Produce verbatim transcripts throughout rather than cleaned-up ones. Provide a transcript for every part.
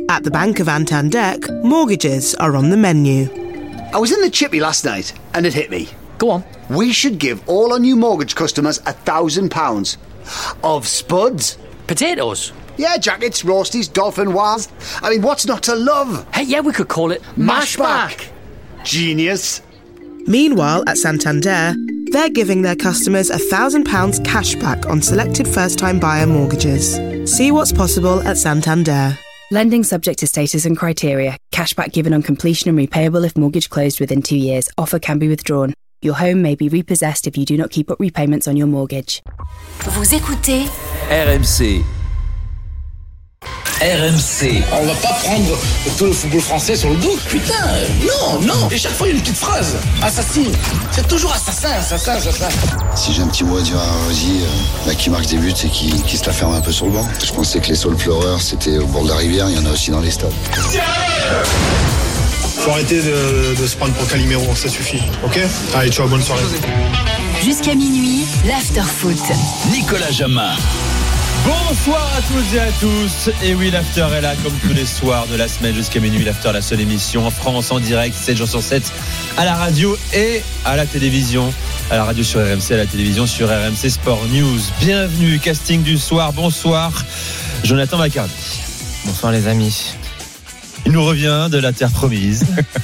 At the Bank of Antandek, mortgages are on the menu. I was in the chippy last night and it hit me. Go on. We should give all our new mortgage customers a thousand pounds of spuds. Potatoes? Yeah, jackets, roasties, dolphin wires. I mean, what's not to love? Hey, yeah, we could call it Mashback. Genius. Meanwhile, at Santander, they're giving their customers a thousand pounds cash back on selected first-time buyer mortgages. See what's possible at Santander. Lending subject to status and criteria. Cashback given on completion and repayable if mortgage closed within two years. Offer can be withdrawn. Your home may be repossessed if you do not keep up repayments on your mortgage. Vous écoutez R M C. R M C. On va pas prendre tout le football français sur le dos. Putain, non, non. Et chaque fois, il y a une petite phrase. Assassin. C'est toujours assassin, assassin, assassin. Si j'ai un petit mot à dire à Rosie, euh, bah, qui marque des buts et qui, qui se la ferme un peu sur le banc. Je pensais que les saules pleureurs, c'était au bord de la rivière. Il y en a aussi dans les stades. Faut arrêter de, de se prendre pour Calimero, ça suffit. Ok ? Allez, ciao, bonne soirée. Jusqu'à minuit, l'after-foot. Nicolas Jamin. Bonsoir à toutes et à tous. Et oui, l'after est là comme tous les soirs de la semaine jusqu'à minuit. L'after, la seule émission en France, en direct, sept jours sur sept, à la radio et à la télévision. À la radio sur R M C, à la télévision sur R M C Sport News. Bienvenue, casting du soir. Bonsoir, Jonathan Macardy. Bonsoir les amis. Il nous revient de la terre promise.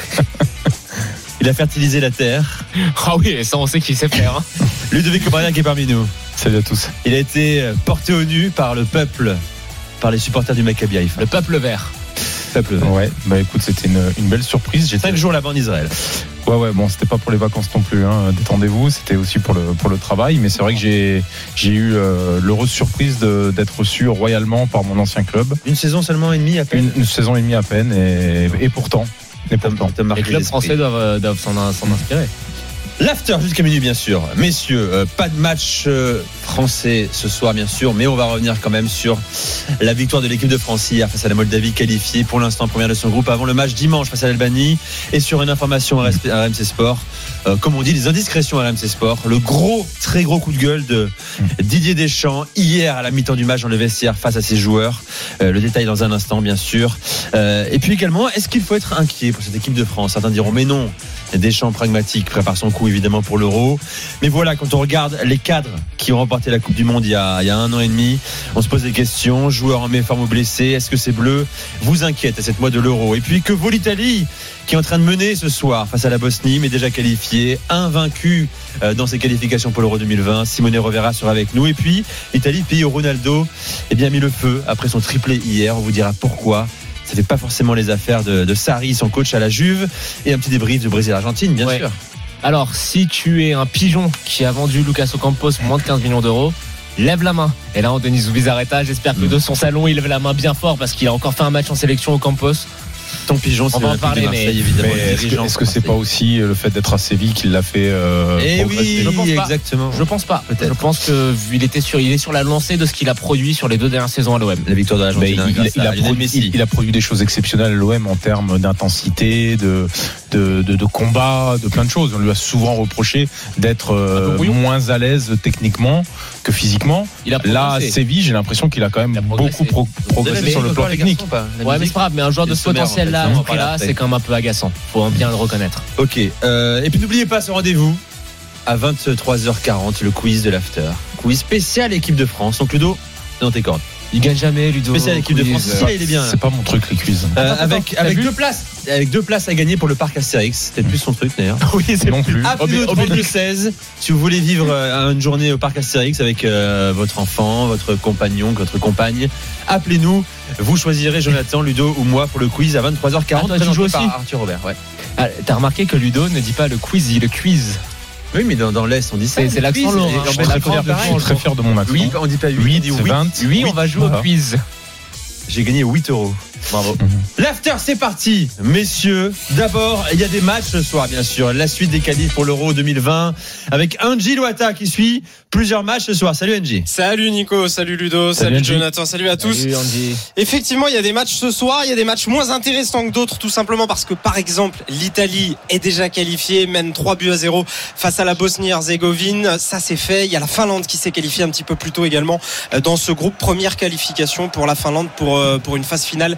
Il a fertilisé la terre. Ah oui, ça on sait qu'il sait faire. Hein. Ludovic Obrania qui est parmi nous. Salut à tous. Il a été porté au nu par le peuple, par les supporters du Maccabi Haïfa. Le peuple vert. Peuple vert. Ouais, bah écoute, c'était une, une belle surprise. J'étais cinq jours là-bas en Israël. Ouais, ouais, bon, c'était pas pour les vacances non plus, hein. Détendez-vous, c'était aussi pour le, pour le travail. Mais c'est vrai que j'ai, j'ai eu euh, l'heureuse surprise de, d'être reçu royalement par mon ancien club. Une saison seulement et demie à peine. Une, une saison et demie à peine, et, et pourtant. Et pourtant. Les clubs français doivent, doivent s'en, s'en inspirer. L'after jusqu'à minuit bien sûr. Messieurs, euh, pas de match euh, français ce soir bien sûr, mais on va revenir quand même sur la victoire de l'équipe de France hier face à la Moldavie, qualifiée pour l'instant première de son groupe avant le match dimanche face à l'Albanie. Et sur une information à R M C Sport, euh, comme on dit, les indiscrétions à R M C Sport, le gros, très gros coup de gueule de Didier Deschamps hier à la mi-temps du match dans le vestiaire face à ses joueurs. Euh, le détail dans un instant bien sûr. Euh, et puis également, est-ce qu'il faut être inquiet pour cette équipe de France? Certains diront mais non. Deschamps pragmatique prépare son coup évidemment pour l'Euro, mais voilà, quand on regarde les cadres qui ont remporté la Coupe du Monde il y a, il y a un an et demi, on se pose des questions. Joueurs en méforme ou blessés, est-ce que ces Bleus vous inquiètent à cette mois de l'Euro? Et puis que vaut l'Italie qui est en train de mener ce soir face à la Bosnie, mais déjà qualifiée, invaincue dans ses qualifications pour l'Euro deux mille vingt. Simone Rovera sera avec nous. Et puis l'Italie, pays où Ronaldo eh bien, a mis le feu après son triplé hier. On vous dira pourquoi. Ça fait pas forcément les affaires de, de Sarri, son coach à la Juve. Et un petit débrief de Brésil-Argentine, bien ouais. sûr. Alors, si tu es un pigeon qui a vendu Lucas Ocampos pour moins de quinze millions d'euros, lève la main. Et là, Anthony Zubizarreta, j'espère que mmh. de son salon, il lève la main bien fort parce qu'il a encore fait un match en sélection Ocampos. Ton pigeon, c'est on va en parler, mais, évidemment. Mais est-ce, que, est-ce que c'est pas aussi le fait d'être à Séville qui l'a fait euh, Eh oui, je pense exactement. Pas. Je pense pas. Peut-être. Je pense que il était sur, il est sur la lancée de ce qu'il a produit sur les deux dernières saisons à l'O M. La victoire de l'Argentine. Il, il, il, a produit, il, il a produit des choses exceptionnelles à l'O M en termes d'intensité, de, de, de, de combat, de plein de choses. On lui a souvent reproché d'être euh, moins à l'aise techniquement que physiquement. Là, à Séville, j'ai l'impression qu'il a quand même a beaucoup pro- progressé sur le plan technique. Ouais, mais c'est pas grave. Mais un joueur de ce potentiel-là, là, c'est quand même un peu agaçant. Faut bien le reconnaître. Ok. Euh, et puis n'oubliez pas ce rendez-vous à vingt-trois heures quarante, le quiz de l'after. Quiz spécial équipe de France. Donc Ludo, dans tes cordes. Il gagne jamais, Ludo. Spécial équipe de France. Si, là, il est bien. C'est pas mon truc, les quiz. Euh, attends, avec attends, avec deux places, avec deux places à gagner pour le parc Astérix. C'est peut-être plus son truc d'ailleurs. Oui, c'est non plus. Appelez au trente-deux seize si vous voulez vivre une journée au parc Astérix avec euh, votre enfant, votre compagnon, votre compagne. Appelez-nous. Vous choisirez Jonathan, Ludo ou moi pour le quiz à vingt-trois heures quarante. Ah, toi, tu joues aussi. Arthur Robert. Ouais. Ah, t'as remarqué que Ludo ne dit pas le quiz, il dit le quiz. Oui, mais dans, dans l'Est, on dit ça. C'est, c'est l'accent lorrain. Je suis très fier, je suis très fier de mon accent. Oui, on dit pas huit, huit, on dit huit. vingt. Oui, on va jouer voilà. au quiz. J'ai gagné huit euros. Bravo. Mm-hmm. L'after, c'est parti, messieurs. D'abord, il y a des matchs ce soir, bien sûr. La suite des qualifs pour l'Euro deux mille vingt avec Angie Loata qui suit plusieurs matchs ce soir. Salut Angie. Salut Nico, salut Ludo, salut, salut Jonathan, salut à tous. Salut Angie. Effectivement, il y a des matchs ce soir, il y a des matchs moins intéressants que d'autres, tout simplement parce que, par exemple, l'Italie est déjà qualifiée, mène trois buts à zéro face à la Bosnie-Herzégovine. Ça, c'est fait. Il y a la Finlande qui s'est qualifiée un petit peu plus tôt également dans ce groupe. Première qualification pour la Finlande pour, pour une phase finale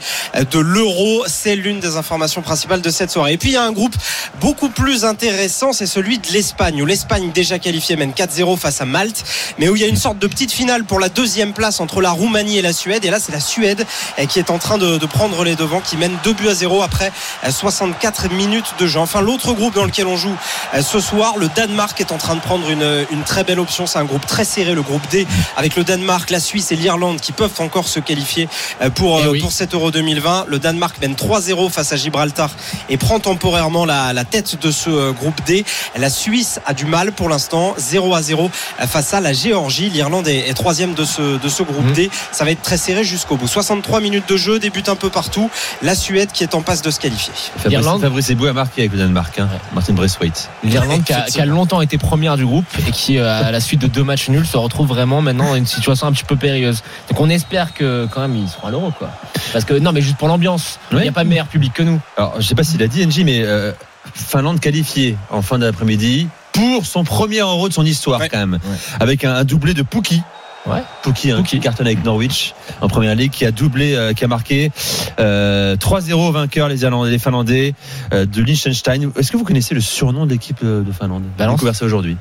de l'Euro. C'est l'une des informations principales de cette soirée. Et puis il y a un groupe beaucoup plus intéressant, c'est celui de l'Espagne, où l'Espagne déjà qualifiée mène quatre zéro face à Malte, mais où il y a une sorte de petite finale pour la deuxième place entre la Roumanie et la Suède. Et là c'est la Suède qui est en train de, de prendre les devants, qui mène deux buts à zéro après soixante-quatre minutes de jeu. Enfin, l'autre groupe dans lequel on joue ce soir, le Danemark est en train de prendre une, une très belle option. C'est un groupe très serré, le groupe D, avec le Danemark, la Suisse et l'Irlande qui peuvent encore se qualifier pour, oui. pour cet Euro deux mille vingt. Le Danemark mène trois zéro face à Gibraltar et prend temporairement la, la tête de ce groupe D. La Suisse a du mal pour l'instant, zéro à zéro face à la Géorgie. L'Irlande est, est troisième de ce, de ce groupe mmh. D. Ça va être très serré jusqu'au bout. soixante-trois minutes de jeu, des buts un peu partout. La Suède qui est en passe de se qualifier. L'Irlande, Fabrice Eboué a marqué avec le Danemark, hein. Martin Braithwaite. L'Irlande qui a, qui a longtemps été première du groupe et qui, à la suite de deux matchs nuls, se retrouve vraiment maintenant dans une situation un petit peu périlleuse. Donc on espère que quand même ils seront à l'Euro, quoi. Parce que non, mais juste pour l'ambiance, il oui. n'y a pas meilleur public que nous. Alors je sais pas s'il a dit N J, mais euh, Finlande qualifiée en fin d'après-midi pour son premier Euro de son histoire, ouais. quand même, ouais. avec un, un doublé de Pukki. Ouais. Pukki, hein, qui cartonne avec Norwich en première ligue, qui a doublé, euh, qui a marqué euh, trois zéro vainqueur les Irlandais, les Finlandais euh, de Liechtenstein. Est-ce que vous connaissez le surnom de l'équipe de Finlande? J'ai découvert ça aujourd'hui.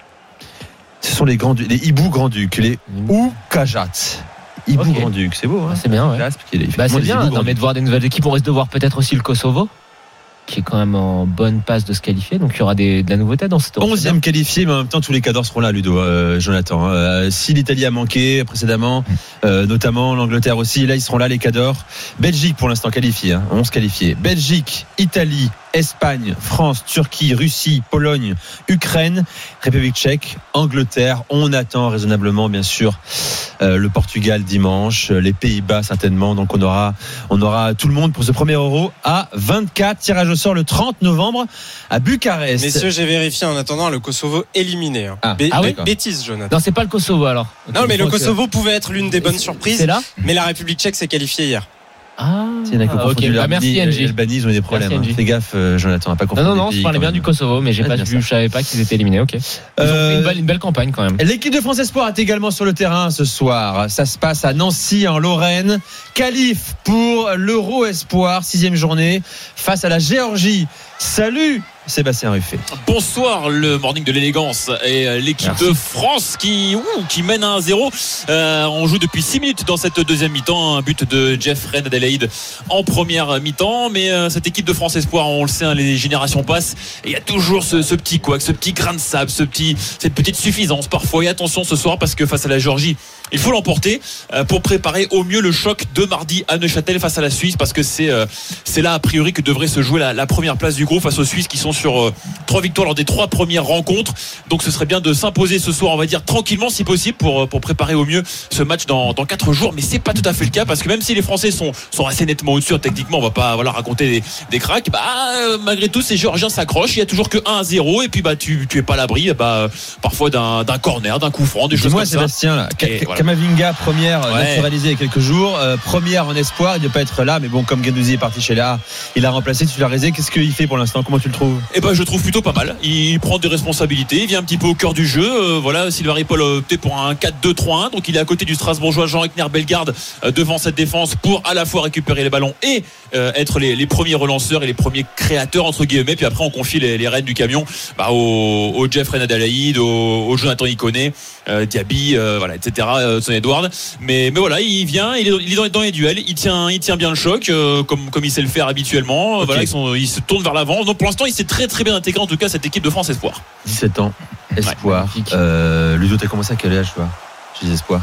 Ce sont les grands, les Hibou Grand-Ducs, les Oukajat. Hibou okay. Grand-Duc, c'est beau, hein. C'est bien, ouais. Là, c'est, bah, c'est bien. Non, mais de voir des nouvelles équipes, on risque de voir peut-être aussi le Kosovo, qui est quand même en bonne passe de se qualifier, donc il y aura des, de la nouveauté dans cette onzième qualifié, mais en même temps tous les cadors seront là, Ludo, euh, Jonathan. Euh, si l'Italie a manqué précédemment, euh, notamment l'Angleterre aussi, là ils seront là les cadors. Belgique pour l'instant qualifié, hein, onze qualifiés. Belgique, Italie, Espagne, France, Turquie, Russie, Pologne, Ukraine, République tchèque, Angleterre. On attend raisonnablement, bien sûr, euh, le Portugal dimanche, les Pays-Bas certainement. Donc on aura, on aura tout le monde pour ce premier Euro à vingt-quatre. Tirage au sort le trente novembre à Bucarest. Messieurs, j'ai vérifié en attendant, le Kosovo éliminé. Hein. Ah, Bé- ah oui bêtise, Jonathan. Non, c'est pas le Kosovo alors. Non, mais le Kosovo que... pouvait être l'une des bonnes surprises. C'est là. Mais la République tchèque s'est qualifiée hier. Ah, c'est ah ok. Bah, merci N J. L'Albanie, ils ont eu des problèmes. Hein. Fais gaffe, euh, Jonathan, n'a pas compris. Non, non, non, je parlais bien du Kosovo, mais j'ai ouais, pas vu, je savais pas qu'ils étaient éliminés. Ok. Ils euh, ont fait une belle, une belle campagne quand même. L'équipe de France Espoir est également sur le terrain ce soir. Ça se passe à Nancy, en Lorraine. Qualif pour l'Euro Espoir, sixième journée, face à la Géorgie. Salut Sébastien Ruffet. Bonsoir, le morning de l'élégance et l'équipe Merci. de France qui, ouh, qui mène à un zéro. Euh, on joue depuis six minutes dans cette deuxième mi-temps. Un but de Jeff Reine Adelaide en première mi-temps. Mais euh, cette équipe de France Espoir, on le sait, hein, les générations passent. Et il y a toujours ce, ce petit couac, ce petit grain de sable, ce petit, cette petite suffisance parfois. Et attention ce soir parce que face à la Géorgie, il faut l'emporter euh, pour préparer au mieux le choc de mardi à Neuchâtel face à la Suisse. Parce que c'est, euh, c'est là a priori que devrait se jouer la, la première place du groupe face aux Suisses qui sont sur euh, trois victoires lors des trois premières rencontres. Donc ce serait bien de s'imposer ce soir, on va dire tranquillement si possible, pour, pour préparer au mieux ce match dans, dans quatre jours. Mais c'est pas tout à fait le cas parce que même si les Français sont, sont assez nettement au-dessus, techniquement on va pas voilà, raconter des, des cracks, bah, euh, malgré tout ces Géorgiens s'accrochent. Il y a toujours que un à zéro et puis bah, tu, tu es pas à l'abri bah, parfois d'un, d'un corner, d'un coup franc, des choses moi, comme Sébastien, ça. Sébastien, voilà. Kamavinga première ouais. naturalisée il y a quelques jours, euh, première en espoir, il ne doit pas être là, mais bon, comme Guendouzi est parti chez là, il a remplacé titularisé. Qu'est-ce qu'il fait pour l'instant? Comment tu le trouves? Eh ben, je trouve plutôt pas mal. Il prend des responsabilités, il vient un petit peu au cœur du jeu. Euh, voilà, Sylvain Ripoll a opté pour un quatre deux trois un, donc il est à côté du Strasbourgeois Jean Ekner Bellegarde euh, devant cette défense pour à la fois récupérer les ballons et euh, être les, les premiers relanceurs et les premiers créateurs entre guillemets. Puis après on confie les, les rênes du camion bah, au, au Jeff Renadalaïd, au, au Jonathan Iconé, euh, Diaby, euh, voilà, et cetera. Euh, Son Edward. Mais mais voilà, il vient, il est, il est dans, dans les duels, il tient, il tient bien le choc euh, comme comme il sait le faire habituellement. Okay. Voilà, ils sont, il se tourne vers l'avant. Donc pour l'instant, il s'est très très bien intégré en tout cas cette équipe de France Espoir. dix-sept ans, Espoir. Ouais, euh, Ludo, t'as commencé à quel âge toi chez les Espoirs?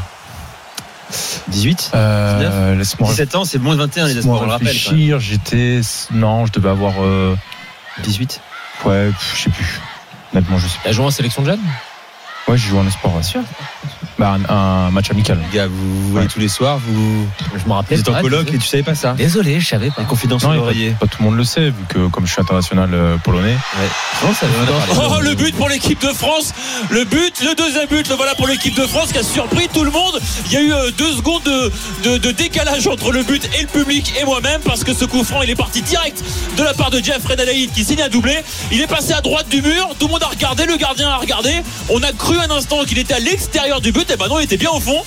dix-huit euh, laisse-moi dix-sept ans, c'est moins de vingt et un les Espoirs, on le rappelle. Réfléchir, j'étais. Non, je devais avoir. Euh... dix-huit Ouais, je sais plus. Honnêtement, je sais pas. T'as joué en sélection de jeunes? Ouais, j'ai joué en espoir, sûr. Bah, un, un match amical. Les gars, vous, vous voyez ouais. tous les soirs, vous. Je me rappelle. Vous êtes en coloc et tu savais pas ça? Désolé, je savais pas. Les confidences sur l'oreiller. Pas, pas tout le monde le sait, vu que comme je suis international euh, polonais. Ouais. Non, ça oh, le but pour l'équipe de France. Le but, le deuxième but, le voilà pour l'équipe de France qui a surpris tout le monde. Il y a eu euh, deux secondes de, de, de décalage entre le but et le public et moi-même parce que ce coup franc, il est parti direct de la part de Jeff Renadalaïd qui signe un doublé. Il est passé à droite du mur. Tout le monde a regardé, le gardien a regardé. On a cru un instant qu'il était à l'extérieur du but. Et ben non, il était bien au fond.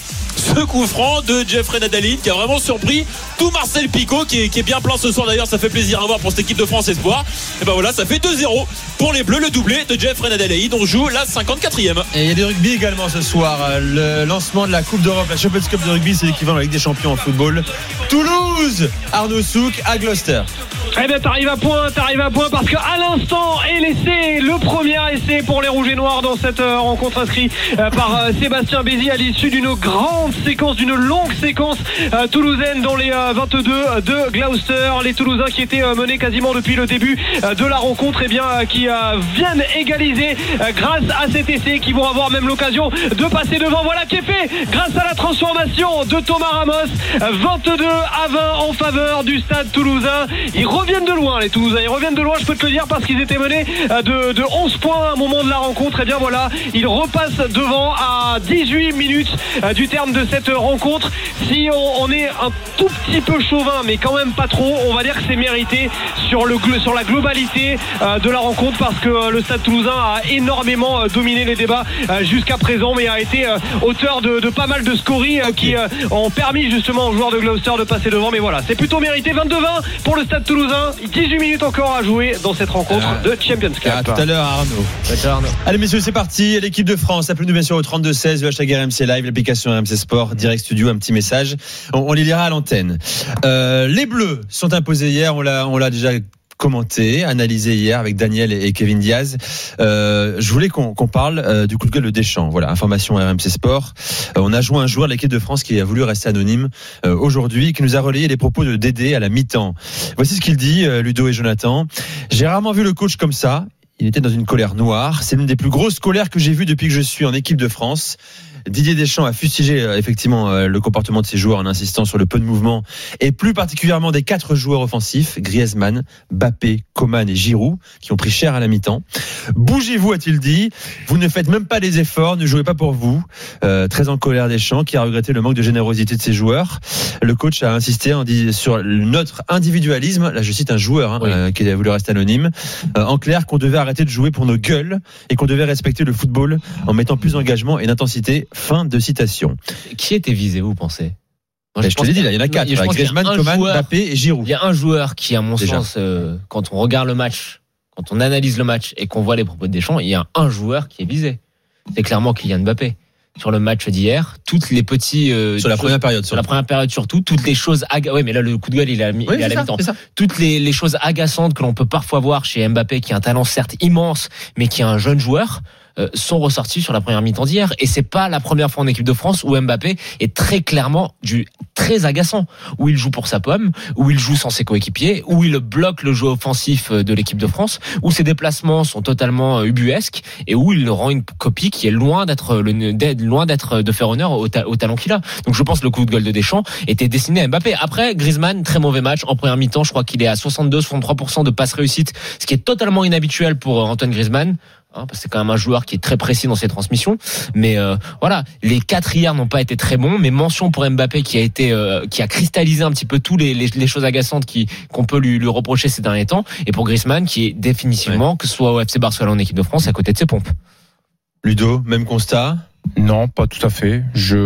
ce coup franc de Jeffrey Nadalin qui a vraiment surpris tout Marcel Picot qui est, qui est bien plein ce soir d'ailleurs. Ça fait plaisir à voir pour cette équipe de France Espoir. Et ben voilà, ça fait deux zéro pour les Bleus, le doublé de Jeffrey Nadalin. On joue la cinquante-quatrième. Et il y a du rugby également ce soir. Le lancement de la Coupe d'Europe, la Champions Cup de rugby, c'est l'équivalent de la Ligue des Champions en football. Toulouse, Arnaud Souk à Gloucester. Eh bien t'arrives à point, t'arrives à point parce qu'à l'instant est l'essai, le premier essai pour les Rouges et Noirs dans cette euh, rencontre inscrite euh, par euh, Sébastien Bézi à l'issue d'une grande séquence, d'une longue séquence euh, toulousaine dans les euh, vingt-deux de Gloucester. Les Toulousains qui étaient euh, menés quasiment depuis le début euh, de la rencontre, et bien euh, qui euh, viennent égaliser euh, grâce à cet essai, qui vont avoir même l'occasion de passer devant. Voilà qui est fait grâce à la transformation de Thomas Ramos. vingt-deux à vingt en faveur du Stade Toulousain. Ils reviennent de loin, les Toulousains, ils reviennent de loin, je peux te le dire, parce qu'ils étaient menés de, de onze points à un moment de la rencontre. Et bien voilà, ils repassent devant à dix-huit minutes du terme de cette rencontre. Si on, on est un tout petit peu chauvin, mais quand même pas trop, on va dire que c'est mérité sur, le, sur la globalité de la rencontre, parce que le Stade Toulousain a énormément dominé les débats jusqu'à présent, mais a été auteur de, de pas mal de scories qui ont permis justement aux joueurs de Gloucester de passer devant. Mais voilà, c'est plutôt mérité. Vingt-deux vingt pour le Stade Toulousain. dix-huit minutes encore à jouer dans cette rencontre euh, de Champions Cup. À tout à l'heure, Arnaud. Arnaud. Allez, messieurs, c'est parti. L'équipe de France, appelez-nous bien sûr au trente-deux seize, le hashtag R M C Live, l'application R M C Sport, Direct Studio, un petit message. On, on les lira à l'antenne. Euh, les Bleus sont imposés hier, on l'a, on l'a déjà commenté, analysé hier avec Daniel et Kevin Diaz. Euh, je voulais qu'on, qu'on parle euh, du coup de gueule de Deschamps. Voilà, information R M C Sport. Euh, on a joué un joueur de l'équipe de France qui a voulu rester anonyme euh, aujourd'hui, qui nous a relayé les propos de Dédé à la mi-temps. Voici ce qu'il dit, euh, Ludo et Jonathan. J'ai rarement vu le coach comme ça. Il était dans une colère noire. C'est l'une des plus grosses colères que j'ai vues depuis que je suis en équipe de France. Didier Deschamps a fustigé euh, effectivement euh, le comportement de ses joueurs en insistant sur le peu de mouvement et plus particulièrement des quatre joueurs offensifs, Griezmann, Mbappé, Coman et Giroud, qui ont pris cher à la mi-temps. Bougez-vous, a-t-il dit. Vous ne faites même pas les efforts, ne jouez pas pour vous. Euh, très en colère Deschamps, qui a regretté le manque de générosité de ses joueurs. Le coach a insisté en dit, sur notre individualisme. Là, je cite un joueur hein, oui. euh, qui a voulu rester anonyme. Euh, en clair, qu'on devait arrêter de jouer pour nos gueules et qu'on devait respecter le football en mettant plus d'engagement et d'intensité. Fin de citation. Qui était visé, vous pensez? Moi, je, je te l'ai dit, là, il y en a quatre. Griezmann, Coman, Mbappé et Giroud. Il y a un joueur qui, à mon Déjà. sens, euh, quand on regarde le match, quand on analyse le match et qu'on voit les propos de Deschamps, il y a un joueur qui est visé. C'est clairement Kylian Mbappé. Sur le match d'hier, toutes les petits euh, sur la première période, sur la première période surtout, toutes les choses aga- ouais, mais là le coup de gueule il est à, oui, il est à la ça, mi-temps. Toutes les, les choses agaçantes que l'on peut parfois voir chez Mbappé, qui a un talent certes immense, mais qui est un jeune joueur, euh, sont ressorties sur la première mi-temps d'hier. Et c'est pas la première fois en équipe de France où Mbappé est très clairement du très agaçant, où il joue pour sa pomme, où il joue sans ses coéquipiers, où il bloque le jeu offensif de l'équipe de France, où ses déplacements sont totalement ubuesques et où il rend une copie qui est loin d'être le d'être, loin d'être de faire honneur au, ta, au talent qu'il a. Donc je pense que le coup de gueule de Deschamps était destiné à Mbappé. Après, Griezmann, très mauvais match en première mi-temps. Je crois qu'il est à soixante-deux à soixante-trois pour cent de passes réussites, ce qui est totalement inhabituel pour Antoine Griezmann. Hein, parce que c'est quand même un joueur qui est très précis dans ses transmissions, mais euh, voilà, les quatre hier n'ont pas été très bons, mais mention pour Mbappé qui a été, euh, qui a cristallisé un petit peu tous les, les, les choses agaçantes qui qu'on peut lui, lui reprocher ces derniers temps, et pour Griezmann qui est définitivement, ouais. que ce soit au F C Barcelone ou en équipe de France, à côté de ses pompes. Ludo, même constat? Non, pas tout à fait.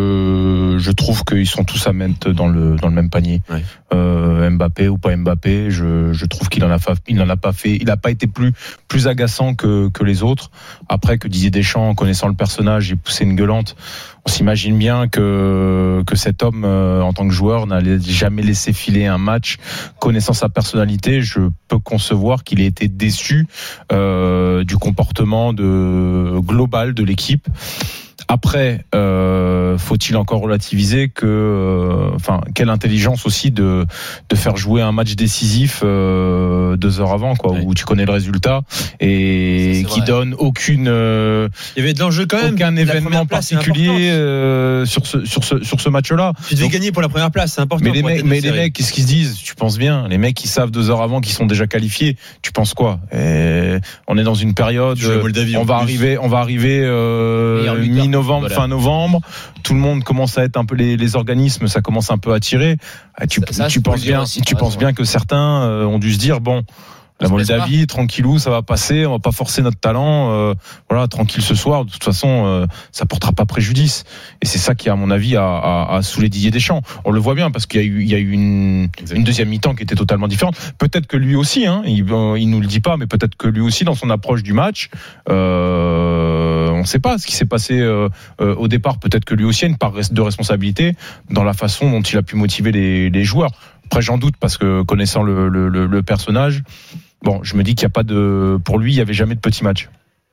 Je je trouve qu'ils sont tous à mettre dans le dans le même panier. Ouais. Euh, Mbappé ou pas Mbappé, je je trouve qu'il en a pas il en a pas fait, il a pas été plus plus agaçant que que les autres. Après, que Didier Deschamps, connaissant le personnage, ait poussé une gueulante, on s'imagine bien que que cet homme euh, en tant que joueur n'allait jamais laisser filer un match. Connaissant sa personnalité, je peux concevoir qu'il ait été déçu euh, du comportement de global de l'équipe. Après, euh, faut-il encore relativiser que, euh, enfin, quelle intelligence aussi de de faire jouer un match décisif euh, deux heures avant, quoi, ouais. où tu connais le résultat et c'est, c'est qui vrai. donne aucune. Euh, Il y avait de l'enjeu quand même. Aucun événement particulier euh, sur ce sur ce sur ce match-là. Tu devais Donc, gagner pour la première place, c'est important. Mais les mecs, mais les mecs, qu'est-ce qu'ils se disent? Tu penses bien, les mecs qui savent deux heures avant qu'ils sont déjà qualifiés. Tu penses quoi? Et on est dans une période. Moldavie, on va arriver, on va arriver euh, mi-novembre. Novembre, voilà. Fin novembre, tout le monde commence à être un peu les, les organismes, ça commence un peu à tirer. Tu, ça, ça, tu penses bien, aussi, tu penses bien que certains euh, ont dû se dire bon, La Moldavie, tranquillou, ça va passer. On va pas forcer notre talent. Euh, voilà, tranquille ce soir. De toute façon, euh, ça portera pas préjudice. Et c'est ça qui, à mon avis, a, a, a saoulé Didier Deschamps. On le voit bien parce qu'il y a eu, il y a eu une, une deuxième mi-temps qui était totalement différente. Peut-être que lui aussi, hein, il, il nous le dit pas, mais peut-être que lui aussi, dans son approche du match, euh, on ne sait pas ce qui s'est passé euh, euh, au départ. Peut-être que lui aussi a une part de responsabilité dans la façon dont il a pu motiver les, les joueurs. Après, j'en doute parce que connaissant le, le, le, le personnage. Bon, je me dis qu'il n'y a pas de. Pour lui, il n'y avait jamais de petit match.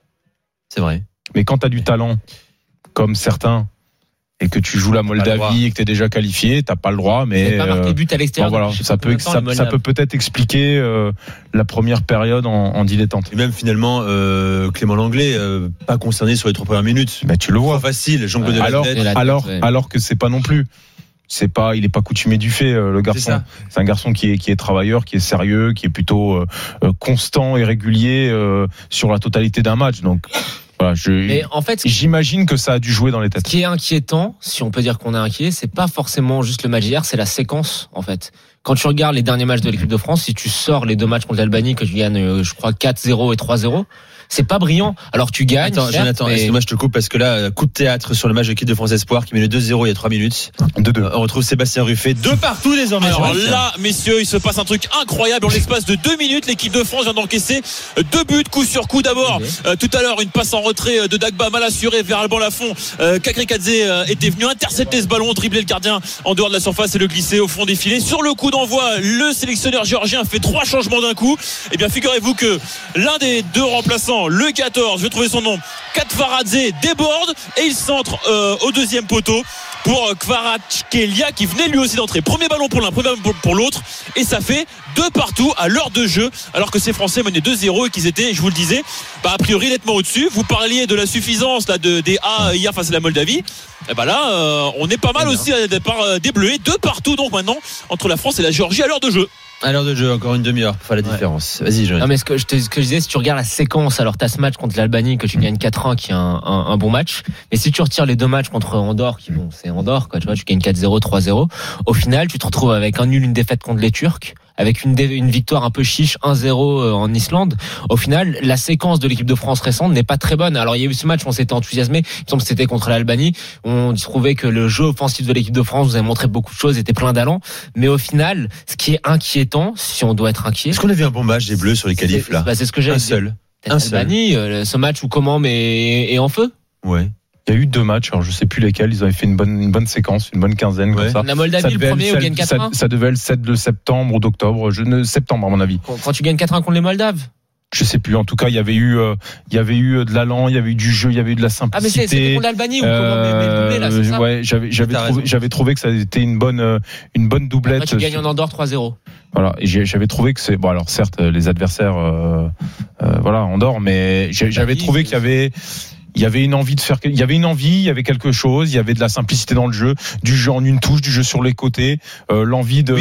C'est vrai. Mais quand tu as du talent, comme certains, et que tu joues la Moldavie et que tu es déjà qualifié, tu n'as pas le droit. Mais. Tu pas marqué but à l'extérieur. Bon, voilà, ça peut, ça, ça peut peut-être expliquer euh, la première période en, en dilettante. Et même finalement, euh, Clément Langlais, euh, pas concerné sur les trois premières minutes. Mais tu le vois. Pas facile, jongle de alors, la tête. Alors, ouais. alors que c'est pas non plus. C'est pas, il est pas coutumé du fait, le garçon. C'est, c'est un garçon qui est qui est travailleur, qui est sérieux, qui est plutôt euh, constant et régulier euh, sur la totalité d'un match. Donc voilà, je, Mais en fait, j'imagine que ça a dû jouer dans les têtes. Ce qui est inquiétant, si on peut dire qu'on est inquiet, c'est pas forcément juste le match d'hier, c'est la séquence en fait. Quand tu regardes les derniers matchs de l'équipe de France, si tu sors les deux matchs contre l'Albanie que tu gagnes, je crois quatre zéro et trois zéro. C'est pas brillant. Alors tu gagnes. Attends, certes, Jonathan, mais... excuse-moi, je te coupe parce que là, coup de théâtre sur le match de l'équipe de France Espoir qui met le deux zéro il y a trois minutes. deux deux. On retrouve Sébastien Ruffet de partout désormais. Alors là, messieurs, il se passe un truc incroyable. En l'espace de deux minutes, l'équipe de France vient d'encaisser deux buts coup sur coup. D'abord, okay. euh, tout à l'heure, une passe en retrait de Dagba mal assurée vers Alban Lafont. Euh, Kakrikadze euh, était venu intercepter ce ballon, dribbler le gardien en dehors de la surface et le glisser au fond des filets. Sur le coup d'envoi, le sélectionneur géorgien fait trois changements d'un coup. Et bien, figurez-vous que l'un des deux remplaçants, le quatorze, je vais trouver son nom, Katvaradze, déborde et il centre euh, au deuxième poteau pour Kvaratskhelia qui venait lui aussi d'entrer. Premier ballon pour l'un, premier ballon pour l'autre et ça fait deux partout à l'heure de jeu alors que ces Français menaient deux zéro et qu'ils étaient, je vous le disais, bah, a priori nettement au-dessus. Vous parliez de la suffisance là, de, des A hier face à la Moldavie. Et bah là, euh, on est pas mal aussi à départ des Bleus. Deux partout donc maintenant entre la France et la Géorgie à l'heure de jeu. À l'heure de jeu, encore une demi-heure pour faire la différence. Ouais. Vas-y, Jonathan. Non, mais ce que je te, ce que je disais, si tu regardes la séquence, alors t'as ce match contre l'Albanie que tu gagnes quatre un, qui est un, un, un bon match. Mais si tu retires les deux matchs contre Andorre, qui bon, c'est Andorre, quoi, tu vois, tu gagnes quatre zéro, trois zéro. Au final, tu te retrouves avec un nul, une défaite contre les Turcs, avec une, dé, une victoire un peu chiche, un zéro en Islande. Au final, la séquence de l'équipe de France récente n'est pas très bonne. Alors, il y a eu ce match où on s'était enthousiasmé. Il me semble que c'était contre l'Albanie. On trouvait que le jeu offensif de l'équipe de France nous avait montré beaucoup de choses, était plein d'allant. Mais au final, ce qui est inquiétant, si on doit être inquiet. Est-ce qu'on a vu un bon match des Bleus sur les qualifs, c'est, là? Bah, c'est ce que j'ai Un dit. seul. Un Albanie, seul. Ce match où Coman est, est en feu. Ouais. Il y a eu deux matchs, alors je sais plus lesquels, ils avaient fait une bonne, une bonne séquence, une bonne quinzaine, ouais. Comme ça. La Moldavie, le premier, où gagne quatre un. Ça, ça devait être le sept de septembre ou d'octobre, je ne, septembre à mon avis. Quand, quand tu gagnes quatre un contre les Moldaves? Je sais plus. En tout cas, il y avait eu, euh, il y avait eu de l'allant, il y avait eu du jeu, il y avait eu de la simplicité. Ah mais c'est, c'était contre l'Albanie ou comment mais, mais doublé, là, c'est ça. Ouais, j'avais, j'avais trouvé, j'avais trouvé que ça était une bonne, une bonne doublette. Après, tu gagnes en Andorre trois zéro. Voilà. Et j'avais trouvé que c'est bon. Alors certes, les adversaires, euh, euh, voilà, Andorre, mais j'avais trouvé qu'il y avait. Il y avait une envie de faire, il y avait une envie, il y avait quelque chose, il y avait de la simplicité dans le jeu, du jeu en une touche, du jeu sur les côtés, euh, l'envie de, oui,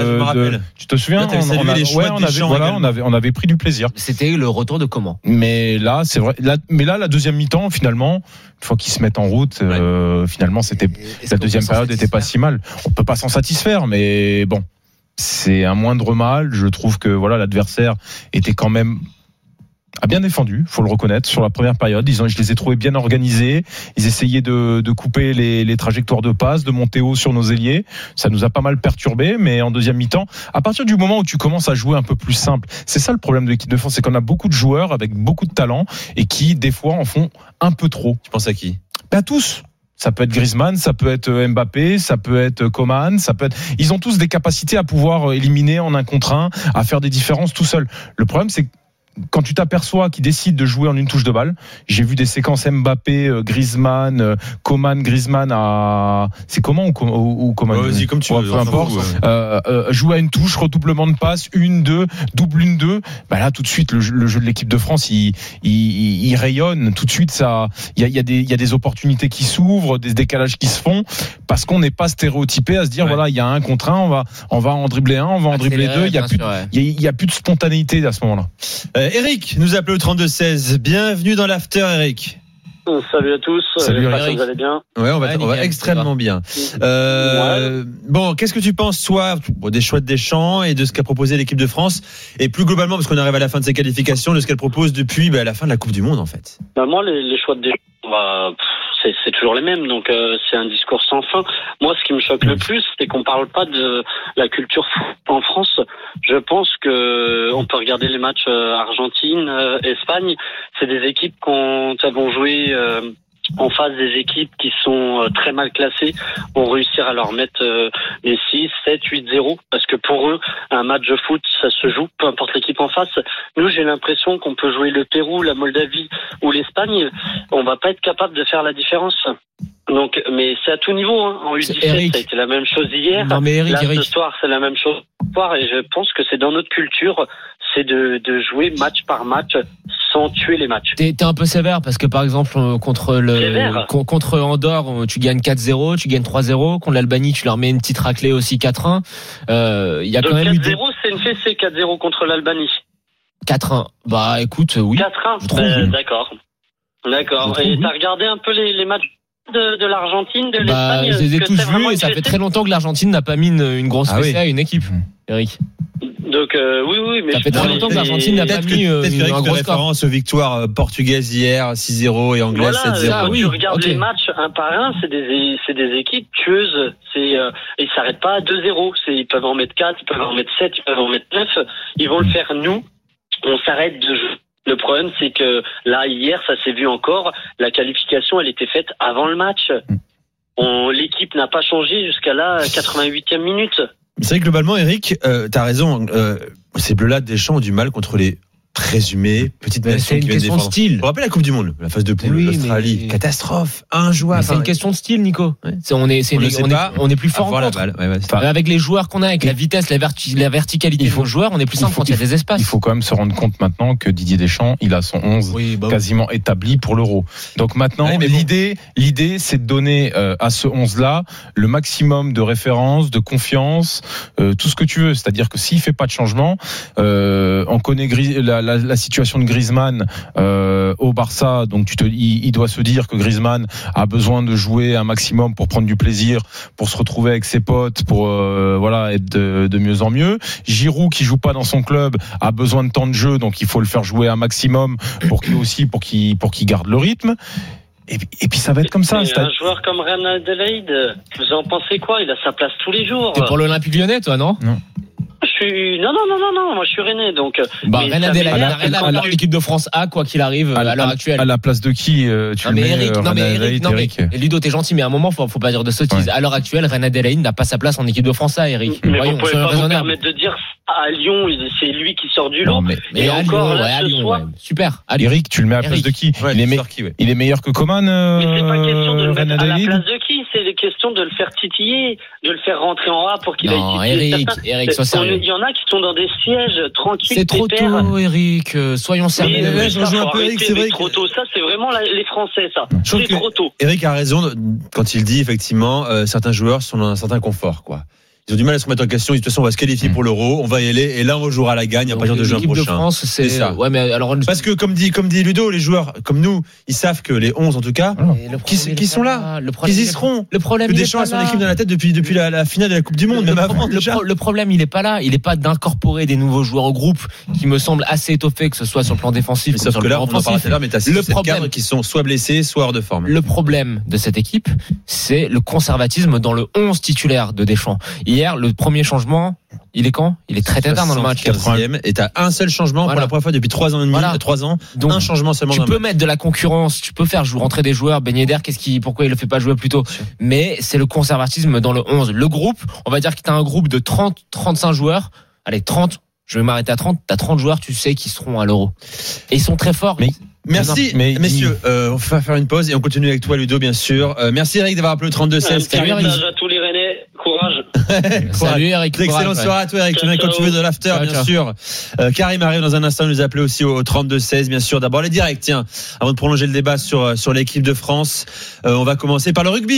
de tu te souviens, là, on, on, a, ouais, on avait, voilà, on avait, on avait pris du plaisir. C'était le retour de Coman. Mais là, c'est vrai, là, mais là, la deuxième mi-temps, finalement, une fois qu'ils se mettent en route, ouais. euh, finalement, c'était, la deuxième période n'était pas si mal. On peut pas s'en satisfaire, mais bon, c'est un moindre mal. Je trouve que voilà, l'adversaire était quand même a bien défendu, faut le reconnaître, sur la première période. Ils ont, je les ai trouvés bien organisés. Ils essayaient de, de couper les, les trajectoires de passe, de monter haut sur nos ailiers. Ça nous a pas mal perturbé, mais en deuxième mi-temps, à partir du moment où tu commences à jouer un peu plus simple, c'est ça le problème de l'équipe de France, c'est qu'on a beaucoup de joueurs avec beaucoup de talent et qui, des fois, en font un peu trop. Tu penses à qui? Ben, tous. Ça peut être Griezmann, ça peut être Mbappé, ça peut être Coman, ça peut être. Ils ont tous des capacités à pouvoir éliminer en un contre un, à faire des différences tout seuls. Le problème, c'est que quand tu t'aperçois qu'ils décident de jouer en une touche de balle, j'ai vu des séquences Mbappé, Griezmann, Coman, Griezmann à, c'est comment ou, ou, ou Coman, ouais, vas-y, comme tu ouais, veux, peu importe. Ouais. Euh, euh, jouer à une touche, redoublement de passe, une, deux, double une, deux. Bah là, tout de suite, le, le jeu de l'équipe de France, il, il, il rayonne. Tout de suite, ça, il y a, il y a des, il y a des opportunités qui s'ouvrent, des décalages qui se font, parce qu'on n'est pas stéréotypé à se dire, ouais. voilà, il y a un contre un, on va, on va en dribbler un, on va en dribbler deux. Il y a plus, sûr, ouais. il y a, il y a plus de spontanéité à ce moment-là. Euh, Eric nous appelle au trente-deux seize. Bienvenue dans l'after, Eric. Salut à tous. Salut J'espère que vous allez bien. Ouais, on va, Ouais, on va nickel, extrêmement bien. Euh, Bon, qu'est-ce que tu penses, toi, bon, des choix de Deschamps et de ce qu'a proposé l'équipe de France, et plus globalement, parce qu'on arrive à la fin de ses qualifications, de ce qu'elle propose depuis bah, la fin de la Coupe du Monde, en fait. Bah, moi, les, les choix de Deschamps, bah, c'est, c'est toujours les mêmes, donc euh, c'est un discours sans fin. Moi, ce qui me choque le plus, c'est qu'on parle pas de la culture foot en France. Je pense que on peut regarder les matchs euh, Argentine, euh, Espagne. C'est des équipes qu'on vont jouer euh, en face des équipes qui sont euh, très mal classées, vont réussir à leur mettre euh, les six, sept, huit zéro, parce que pour eux, un match de foot, ça se joue, peu importe l'équipe en face. Nous, j'ai l'impression qu'on peut jouer le Pérou, la Moldavie ou l'Espagne, on va pas être capable de faire la différence. Donc, mais c'est à tout niveau, hein. En U dix-sept, Eric. ça a été la même chose hier. Non, mais Eric, Là, Eric. ce soir, c'est la même chose ce soir, et je pense que c'est dans notre culture, c'est de, de jouer match par match sans tuer les matchs. T'es, t'es un peu sévère parce que par exemple euh, contre le Sévère. con- contre Andorre, euh, tu gagnes quatre zéro, tu gagnes trois zéro. Contre l'Albanie, tu leur mets une petite raclée aussi quatre un. Euh, Il y a Donc quand même eu quatre des... zéro, c'est une fessée, quatre zéro contre l'Albanie. quatre un. Bah écoute, euh, oui. quatre un, Je trouve, euh, oui. d'accord. D'accord. Je trouve, Et oui. t'as regardé un peu les, les matchs de, de l'Argentine, de Bah, l'Espagne je les ai que tous c'est vraiment vus et une ça fait fessée très longtemps que l'Argentine n'a pas mis une, une grosse Ah fessée oui. à une équipe. Eric. Donc euh, oui, oui, mais Ça je fait très prends longtemps les- que l'Argentine n'a pas Peut-être que, mis euh, peut-être que une- Eric un fait gros score. référence aux victoires euh, portugaises hier, six zéro, et anglaises Voilà, sept zéro. quand oui, tu regardes ok. les matchs un par un, c'est des c'est des équipes tueuses. C'est euh, ils s'arrêtent pas à deux zéro. C'est ils peuvent en mettre quatre, ils peuvent en mettre sept, ils peuvent en mettre neuf. Ils vont le faire nous. On s'arrête de jouer. Le problème, c'est que là hier, ça s'est vu encore. La qualification, elle était faite avant le match. On, l'équipe n'a pas changé jusqu'à la quatre-vingt-huitième minute. C'est vrai que globalement, Eric, euh, t'as raison. Euh, ces bleus-là, Deschamps ont du mal contre les présumés petites Mais nations c'est une qui viennent question de défendre. style. On rappelle la Coupe du Monde, la phase de poule, Oui, l'Australie, mais- catastrophe, un joueur. Mais c'est une question de style, Nico. C'est, on est, c'est On une- ne sait on, pas. est, on est plus fort en Avoir la contre. balle. Ouais, ouais, c'est- Euh, Avec les joueurs qu'on a, avec la vitesse, la, verti- la verticalité de nos joueurs, on est plus simple quand il y a des espaces. Il faut quand même se rendre compte maintenant que Didier Deschamps, il a son onze Oui, bah oui. quasiment établi pour l'Euro. Donc maintenant, Ouais, mais bon. l'idée, l'idée, c'est de donner euh, à ce onze-là le maximum de références, de confiance, euh, tout ce que tu veux. C'est-à-dire que s'il fait pas de changement, euh, on connaît Gris- la, la, la situation de Griezmann euh, au Barça, donc tu te, il, il doit se dire que Griezmann a besoin de jouer un maximum pour prendre du plaisir, pour se retrouver avec ses potes, pour euh, voilà être de, de mieux en mieux. Giroud qui joue pas dans son club a besoin de temps de jeu, donc il faut le faire jouer un maximum pour qu'il aussi pour qu'il pour qu'il garde le rythme. Et, et puis ça va être comme ça. Et c'est- un joueur comme Real Adelaide, vous en pensez quoi? Il a sa place tous les jours. T'es pour l'Olympique Lyonnais, toi, non? Je suis non non non non non, moi je suis rennais donc. Bah, mais rien à ça délaguer, m'énerve rien à quand voir tu- l'équipe de France A, quoi qu'il arrive, à l'heure actuelle. À la place de qui euh, tu Non le mais mets, Eric, euh, non mais René Eric, Adelaide, non mais Eric Ludo, t'es gentil, mais à un moment, faut, faut pas dire de sottises. À l'heure actuelle, Reine Adelaide n'a pas sa place en équipe de France A, Eric. Mais Voyons, vous pouvez soyons pas vous raisonnables. permettre de dire ça à Lyon, il- c'est lui qui sort du lot. Non, mais- Mais Et à encore Lyon, là, ouais, à ce Lyon, soir, ouais. Super. À Lyon. Eric, tu le mets à la place Eric. de qui Ouais, il, est tu me- sors qui, ouais. il est meilleur que Coman, euh, mais c'est pas question de le Reine mettre à la Adelaide place de qui, c'est une question de le faire titiller, de le faire rentrer en A pour qu'il Non, aille titiller Eric, certains. Eric, sois On- sérieux. Il y en a qui sont dans des sièges tranquilles. C'est trop pépères. tôt, Eric. euh, Soyons Mais, sérieux. mais je ça, rejoins faut un peu Eric, arrêter c'est avec vrai trop que- tôt. Ça, c'est vraiment la- les Français, ça. Je trouve C'est que trop tôt. Eric a raison quand il dit effectivement euh, certains joueurs sont dans un certain confort, quoi. Ils ont du mal à se remettre en question. De toute façon, on va se qualifier pour l'Euro, on va y aller, et là, on jouera à la gagne à Donc, partir de juin l'équipe prochain. de France, c'est ça. Ouais, mais alors. Parce que comme dit, comme dit Ludo, les joueurs comme nous, ils savent que les onze en tout cas, Mais le qui, problème, qui il est sont pas là, Le problème, qu'ils y il est- seront. Le problème, Que il est Deschamps pas a son là. équipe dans la tête depuis depuis la, la finale de la Coupe du Monde, Le même pro- avant le, déjà. pro- le problème, il est pas là. Il est pas d'incorporer des nouveaux joueurs au groupe qui me semble assez étoffé, que ce soit sur le plan défensif, Mais comme sauf sur que le là, plan on en parle offensif. tout à l'heure, mais t'as Le six sept problème- cadres qui sont soit blessés, soit hors de forme. Le problème de cette équipe, c'est le conservatisme dans le onze titulaire de Deschamps. Hier, le premier changement, il est quand? Il est très tard dans le match. quatrième, et t'as un seul changement Voilà. pour la première fois depuis trois ans et demi, Voilà. trois ans. Donc, un changement seulement. Tu dans peux le match. mettre de la concurrence, tu peux faire jouer, rentrer des joueurs. Ben Yedder, qu'est-ce qui, pourquoi il le fait pas jouer plus tôt? Mais c'est le conservatisme dans le onze. Le groupe, on va dire que t'as un groupe de trente, trente-cinq joueurs. Allez, trente. Je vais m'arrêter à trente. T'as trente joueurs, tu sais, qui seront à l'Euro. Et ils sont très forts. Mais Merci, Mais- messieurs. Euh, on va faire une pause et on continue avec toi, Ludo, bien sûr. Euh, merci, Eric, d'avoir appelé le trente-deux Un seize. petit message à tous les Rennais. Courage. Salut Eric. Excellente courage, soirée à toi, Eric. Tu viens Ciao, quand tu veux de l'after, Ciao, bien ciao. sûr. Euh, Karim arrive dans un instant, il nous a appelé aussi au trente-deux seize, bien sûr. D'abord les directs, tiens. Avant de prolonger le débat sur, sur l'équipe de France, euh, on va commencer par le rugby.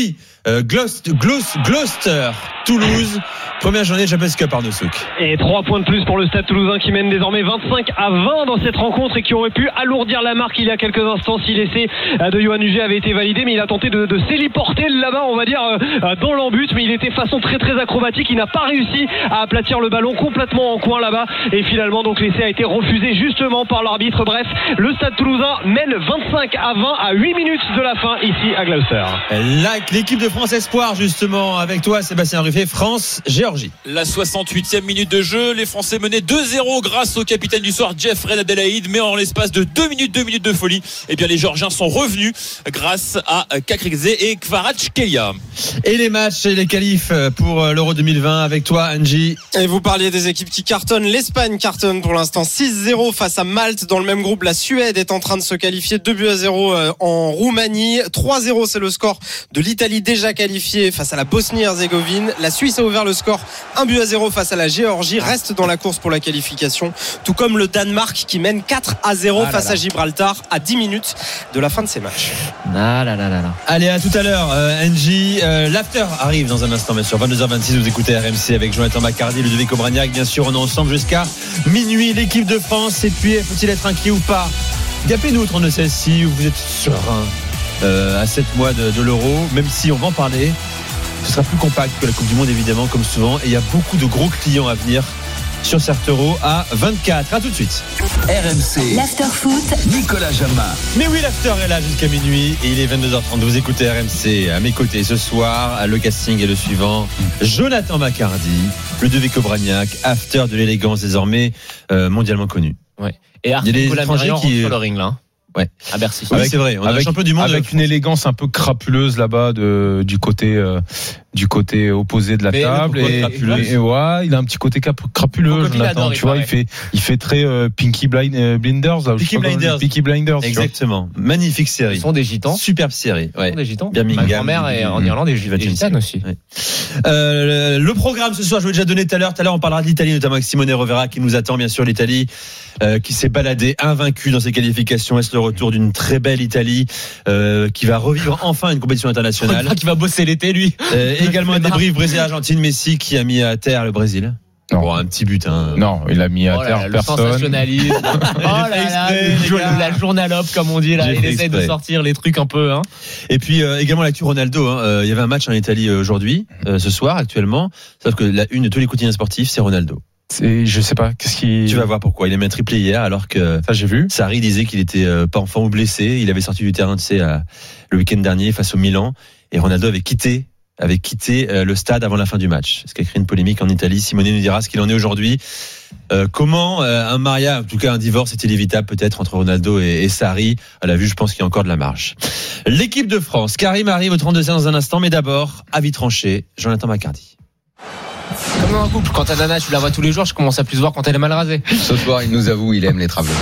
euh, Gloucester, Gloucester, Toulouse. Première journée de Champions Cup, Arnaud Souk. Et trois points de plus pour le Stade Toulousain qui mène désormais vingt-cinq à vingt dans cette rencontre et qui aurait pu alourdir la marque il y a quelques instants si l'essai de Yoann Huget avait été validé, mais il a tenté de, de s'héliporter là-bas, on va dire, dans l'embut, mais il était de façon très très acrobatique. Il n'a pas réussi à aplatir le ballon complètement en coin là-bas et finalement donc l'essai a été refusé justement par l'arbitre. Bref, le Stade Toulousain mène vingt-cinq à vingt à huit minutes de la fin ici à Gloucester. Là, l'équipe de France Espoir justement avec toi Sébastien Ruffet, France-Géorgie. La soixante-huitième minute de jeu, les Français menaient deux zéro grâce au capitaine du soir Jeffrey Adelaide, mais en l'espace de deux minutes, deux minutes de folie, eh bien les Géorgiens sont revenus grâce à Kakrekze et Kvaratskhelia. Et les matchs et les qualifs pour l'Euro deux mille vingt avec toi Angie. Et vous parliez des équipes qui cartonnent. L'Espagne cartonne pour l'instant six zéro face à Malte. Dans le même groupe, la Suède est en train de se qualifier, deux buts à zéro en Roumanie. trois zéro, c'est le score de l'Italie déjà qualifiée face à la Bosnie-Herzégovine. La Suisse a ouvert le score un but à zéro face à la Géorgie, reste dans la course pour la qualification, tout comme le Danemark qui mène quatre à zéro ah face à Gibraltar à dix minutes de la fin de ces matchs. Ah là là là là. Allez, à tout à l'heure euh, Angie, euh, l'after arrive dans un instant bien sûr, vingt-deux heures vingt-six, vous écoutez R M C avec Jonathan Macardy, Ludovic Obraniak, bien sûr on est ensemble jusqu'à minuit, l'équipe de France. Et puis faut-il être inquiet ou pas? Gapez-nous au trente-deux seize si vous êtes serein euh, à sept mois de, de l'Euro, même si on va en parler. Ce sera plus compact que la Coupe du Monde évidemment comme souvent, et il y a beaucoup de gros clients à venir sur Certero à vingt-quatre. À tout de suite. R M C l'after foot, Nicolas Jamin. Mais oui, l'after est là jusqu'à minuit et il est vingt-deux heures trente. Vous écoutez R M C. À mes côtés ce soir, le casting est le suivant: Jonathan Macardy, Ludovic Obraniak, after de l'élégance désormais euh, mondialement connu. Ouais. Et Arthur Nicolas Mérian qui sur le ring là. Ouais. À Bercy. Avec, c'est vrai. On avec, a un champion du monde avec une élégance un peu crapuleuse là-bas de, du côté euh, du côté opposé de la mais, table mais et, et, et ouais, il a un petit côté cap, crapuleux. Jonathan, tu vois, il fait il fait très euh, Pinky Blind, euh, Blinders. Là, Peaky Blinders. Peaky Blinders. Exactement. Magnifique série. Ils sont des gitans. Superbe série. Ouais. Ils sont des gitans. Birmingham. Ma grand-mère est en Irlande et des gitanes aussi. Ouais. Euh, le programme ce soir, je vous l'ai déjà donné tout à l'heure. Tout à l'heure, on parlera de l'Italie, notamment avec Simone Rovera qui nous attend bien sûr. L'Italie euh, qui s'est baladée invaincue dans ses qualifications. Est-ce le retour d'une très belle Italie euh, qui va revivre enfin une compétition internationale, qui va bosser l'été lui. Euh, également un débrief Brésil-Argentine, Messi qui a mis à terre le Brésil. Non. Bon, un petit but. Hein. Non, il a mis à oh terre là, personne. Le sensationnalisme. oh là là, le, la journalope comme on dit là. Il essaie de sortir les trucs un peu. Hein. Et puis euh, également l'actu Ronaldo. Hein. Euh, il y avait un match en Italie aujourd'hui, euh, ce soir actuellement. Sauf que la une de tous les quotidiens sportifs, c'est Ronaldo. C'est, je sais pas, qu'est-ce qui. Tu vas voir pourquoi. Il a mis un triplé hier, alors que ça j'ai vu. Sarri disait qu'il était euh, pas en forme ou blessé. Il avait sorti du terrain, tu sais, euh, le week-end dernier face au Milan, et Ronaldo avait quitté, avait quitté euh, le stade avant la fin du match. Ce qui a créé une polémique en Italie. Simone nous dira ce qu'il en est aujourd'hui. Euh, comment euh, un mariage, en tout cas un divorce, est-il évitable peut-être entre Ronaldo et, et Sarri? À la vue, je pense qu'il y a encore de la marge. L'équipe de France. Karim arrive au trente-deux dans un instant, mais d'abord, avis tranché, Jonathan Macardy. Comme dans un couple, quand t'as Nana, tu la vois tous les jours, je commence à plus voir quand elle est mal rasée. Ce soir, il nous avoue, il aime les travaux.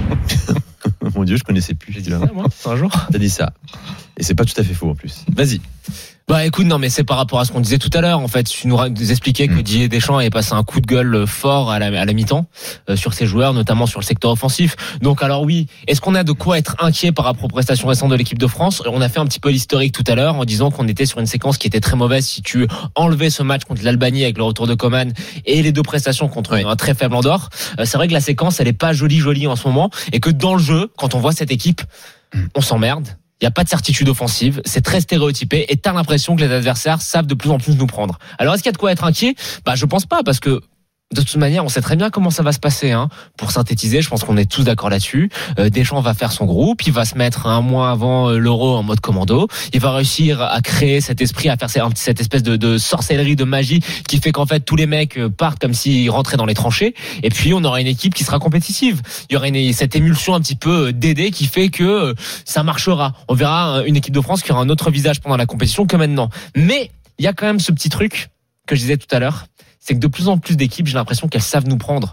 Mon Dieu, je connaissais plus. J'ai dit, ça, moi, un jour. T'as dit ça. Et c'est pas tout à fait faux en plus. Vas-y. Bah écoute, non mais c'est par rapport à ce qu'on disait tout à l'heure. En fait, tu nous expliquais que Didier Deschamps avait passé un coup de gueule fort à la, à la mi-temps euh, sur ses joueurs, notamment sur le secteur offensif. Donc alors oui, est-ce qu'on a de quoi être inquiet par rapport aux prestations récentes de l'équipe de France? On a fait un petit peu l'historique tout à l'heure en disant qu'on était sur une séquence qui était très mauvaise. Si tu enlevais ce match contre l'Albanie avec le retour de Coman et les deux prestations contre oui. un très faible Andorre, euh, c'est vrai que la séquence elle est pas jolie jolie en ce moment et que dans le jeu, quand on voit cette équipe, on s'emmerde. Il n'y a pas de certitude offensive, c'est très stéréotypé et t'as l'impression que les adversaires savent de plus en plus nous prendre. Alors est-ce qu'il y a de quoi être inquiet? Bah je pense pas, parce que de toute manière, on sait très bien comment ça va se passer. Hein. Pour synthétiser, je pense qu'on est tous d'accord là-dessus. Euh, Deschamps va faire son groupe, il va se mettre un mois avant l'Euro en mode commando. Il va réussir à créer cet esprit, à faire cette espèce de, de sorcellerie, de magie qui fait qu'en fait tous les mecs partent comme s'ils rentraient dans les tranchées. Et puis on aura une équipe qui sera compétitive. Il y aura une, cette émulsion un petit peu Dédé qui fait que ça marchera. On verra une équipe de France qui aura un autre visage pendant la compétition que maintenant. Mais il y a quand même ce petit truc que je disais tout à l'heure. C'est que de plus en plus d'équipes, j'ai l'impression qu'elles savent nous prendre.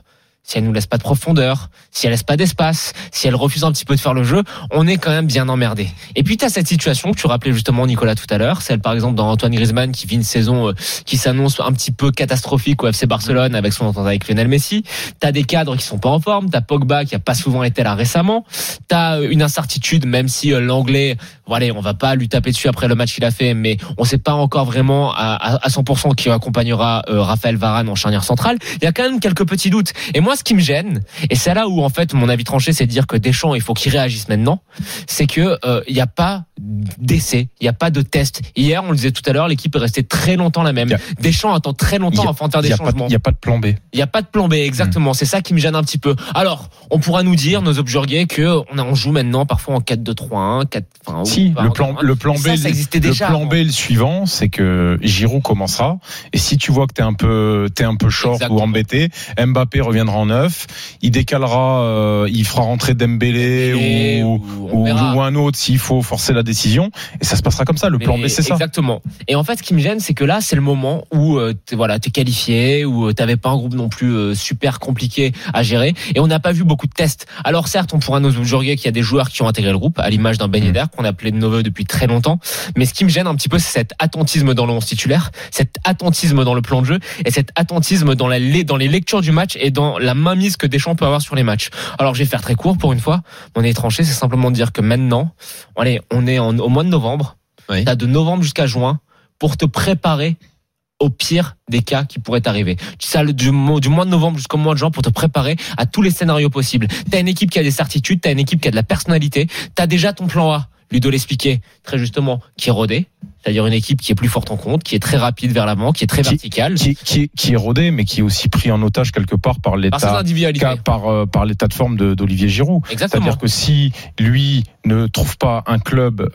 si elle nous laisse pas de profondeur, si elle laisse pas d'espace, si elle refuse un petit peu de faire le jeu, on est quand même bien emmerdé. Et puis t'as cette situation que tu rappelais justement Nicolas tout à l'heure, celle par exemple d'Antoine Griezmann qui vit une saison euh, qui s'annonce un petit peu catastrophique au F C Barcelone avec son entente avec Lionel Messi. T'as des cadres qui sont pas en forme, t'as Pogba qui a pas souvent été là récemment, t'as une incertitude même si euh, l'anglais, voilà, on va pas lui taper dessus après le match qu'il a fait, mais on sait pas encore vraiment à, à cent pour cent qui accompagnera euh, Raphaël Varane en charnière centrale. Il y a quand même quelques petits doutes. Et moi, ce qui me gêne, et c'est là où en fait mon avis tranché, c'est de dire que Deschamps, il faut qu'il réagisse maintenant, c'est que euh, il y a pas d'essai, il y a pas de test. Hier, on le disait tout à l'heure, l'équipe est restée très longtemps la même. A, Deschamps attend très longtemps a, avant de faire des changements. Il y a pas de plan B. Il y a pas de plan B, exactement. Mmh. C'est ça qui me gêne un petit peu. Alors, on pourra nous dire, nos objurgués, que on, a, on joue maintenant parfois en quatre deux trois un, quatre. Enfin, si, le plan, le plan B, ça, ça existait déjà. Le plan B, le suivant, c'est que Giroud commencera. Et si tu vois que t'es un peu, t'es un peu short exactement. Ou embêté, Mbappé reviendra en neuf. Il décalera, euh, il fera rentrer Dembélé et ou, ou, ou, ou un autre s'il faut forcer la décision. Et ça se passera comme ça. Le Mais plan B, c'est ça. Exactement. Et en fait, ce qui me gêne, c'est que là, c'est le moment où euh, t'es, voilà, t'es qualifié, où t'avais pas un groupe non plus euh, super compliqué à gérer. Et on n'a pas vu beaucoup de tests. Alors certes, on pourra nous juger qu'il y a des joueurs qui ont intégré le groupe, à l'image d'un Ben Yedder qu'on appelait de nos voeux depuis très longtemps. Mais ce qui me gêne un petit peu, c'est cet attentisme dans le onze titulaire, cet attentisme dans le plan de jeu et cet attentisme dans, la, dans les lectures du match et dans la mainmise que Deschamps peut avoir sur les matchs. Alors je vais faire très court pour une fois. Mon est tranché, c'est simplement de dire que maintenant, allez, on est en, au mois de novembre. Oui. T'as de novembre jusqu'à juin pour te préparer au pire des cas qui pourraient arriver. Tu sais, du, du mois de novembre jusqu'au mois de juin pour te préparer à tous les scénarios possibles. T'as une équipe qui a des certitudes, t'as une équipe qui a de la personnalité, t'as déjà ton plan A. Ludo l'expliquait très justement, qui est rodé, c'est-à-dire une équipe qui est plus forte en compte, qui est très rapide vers l'avant, qui est très qui, verticale, qui, qui, qui est rodé, mais qui est aussi pris en otage quelque part par l'état, par, par, par l'état de forme de, d'Olivier Giroud. Exactement. C'est-à-dire que si lui ne trouve pas un club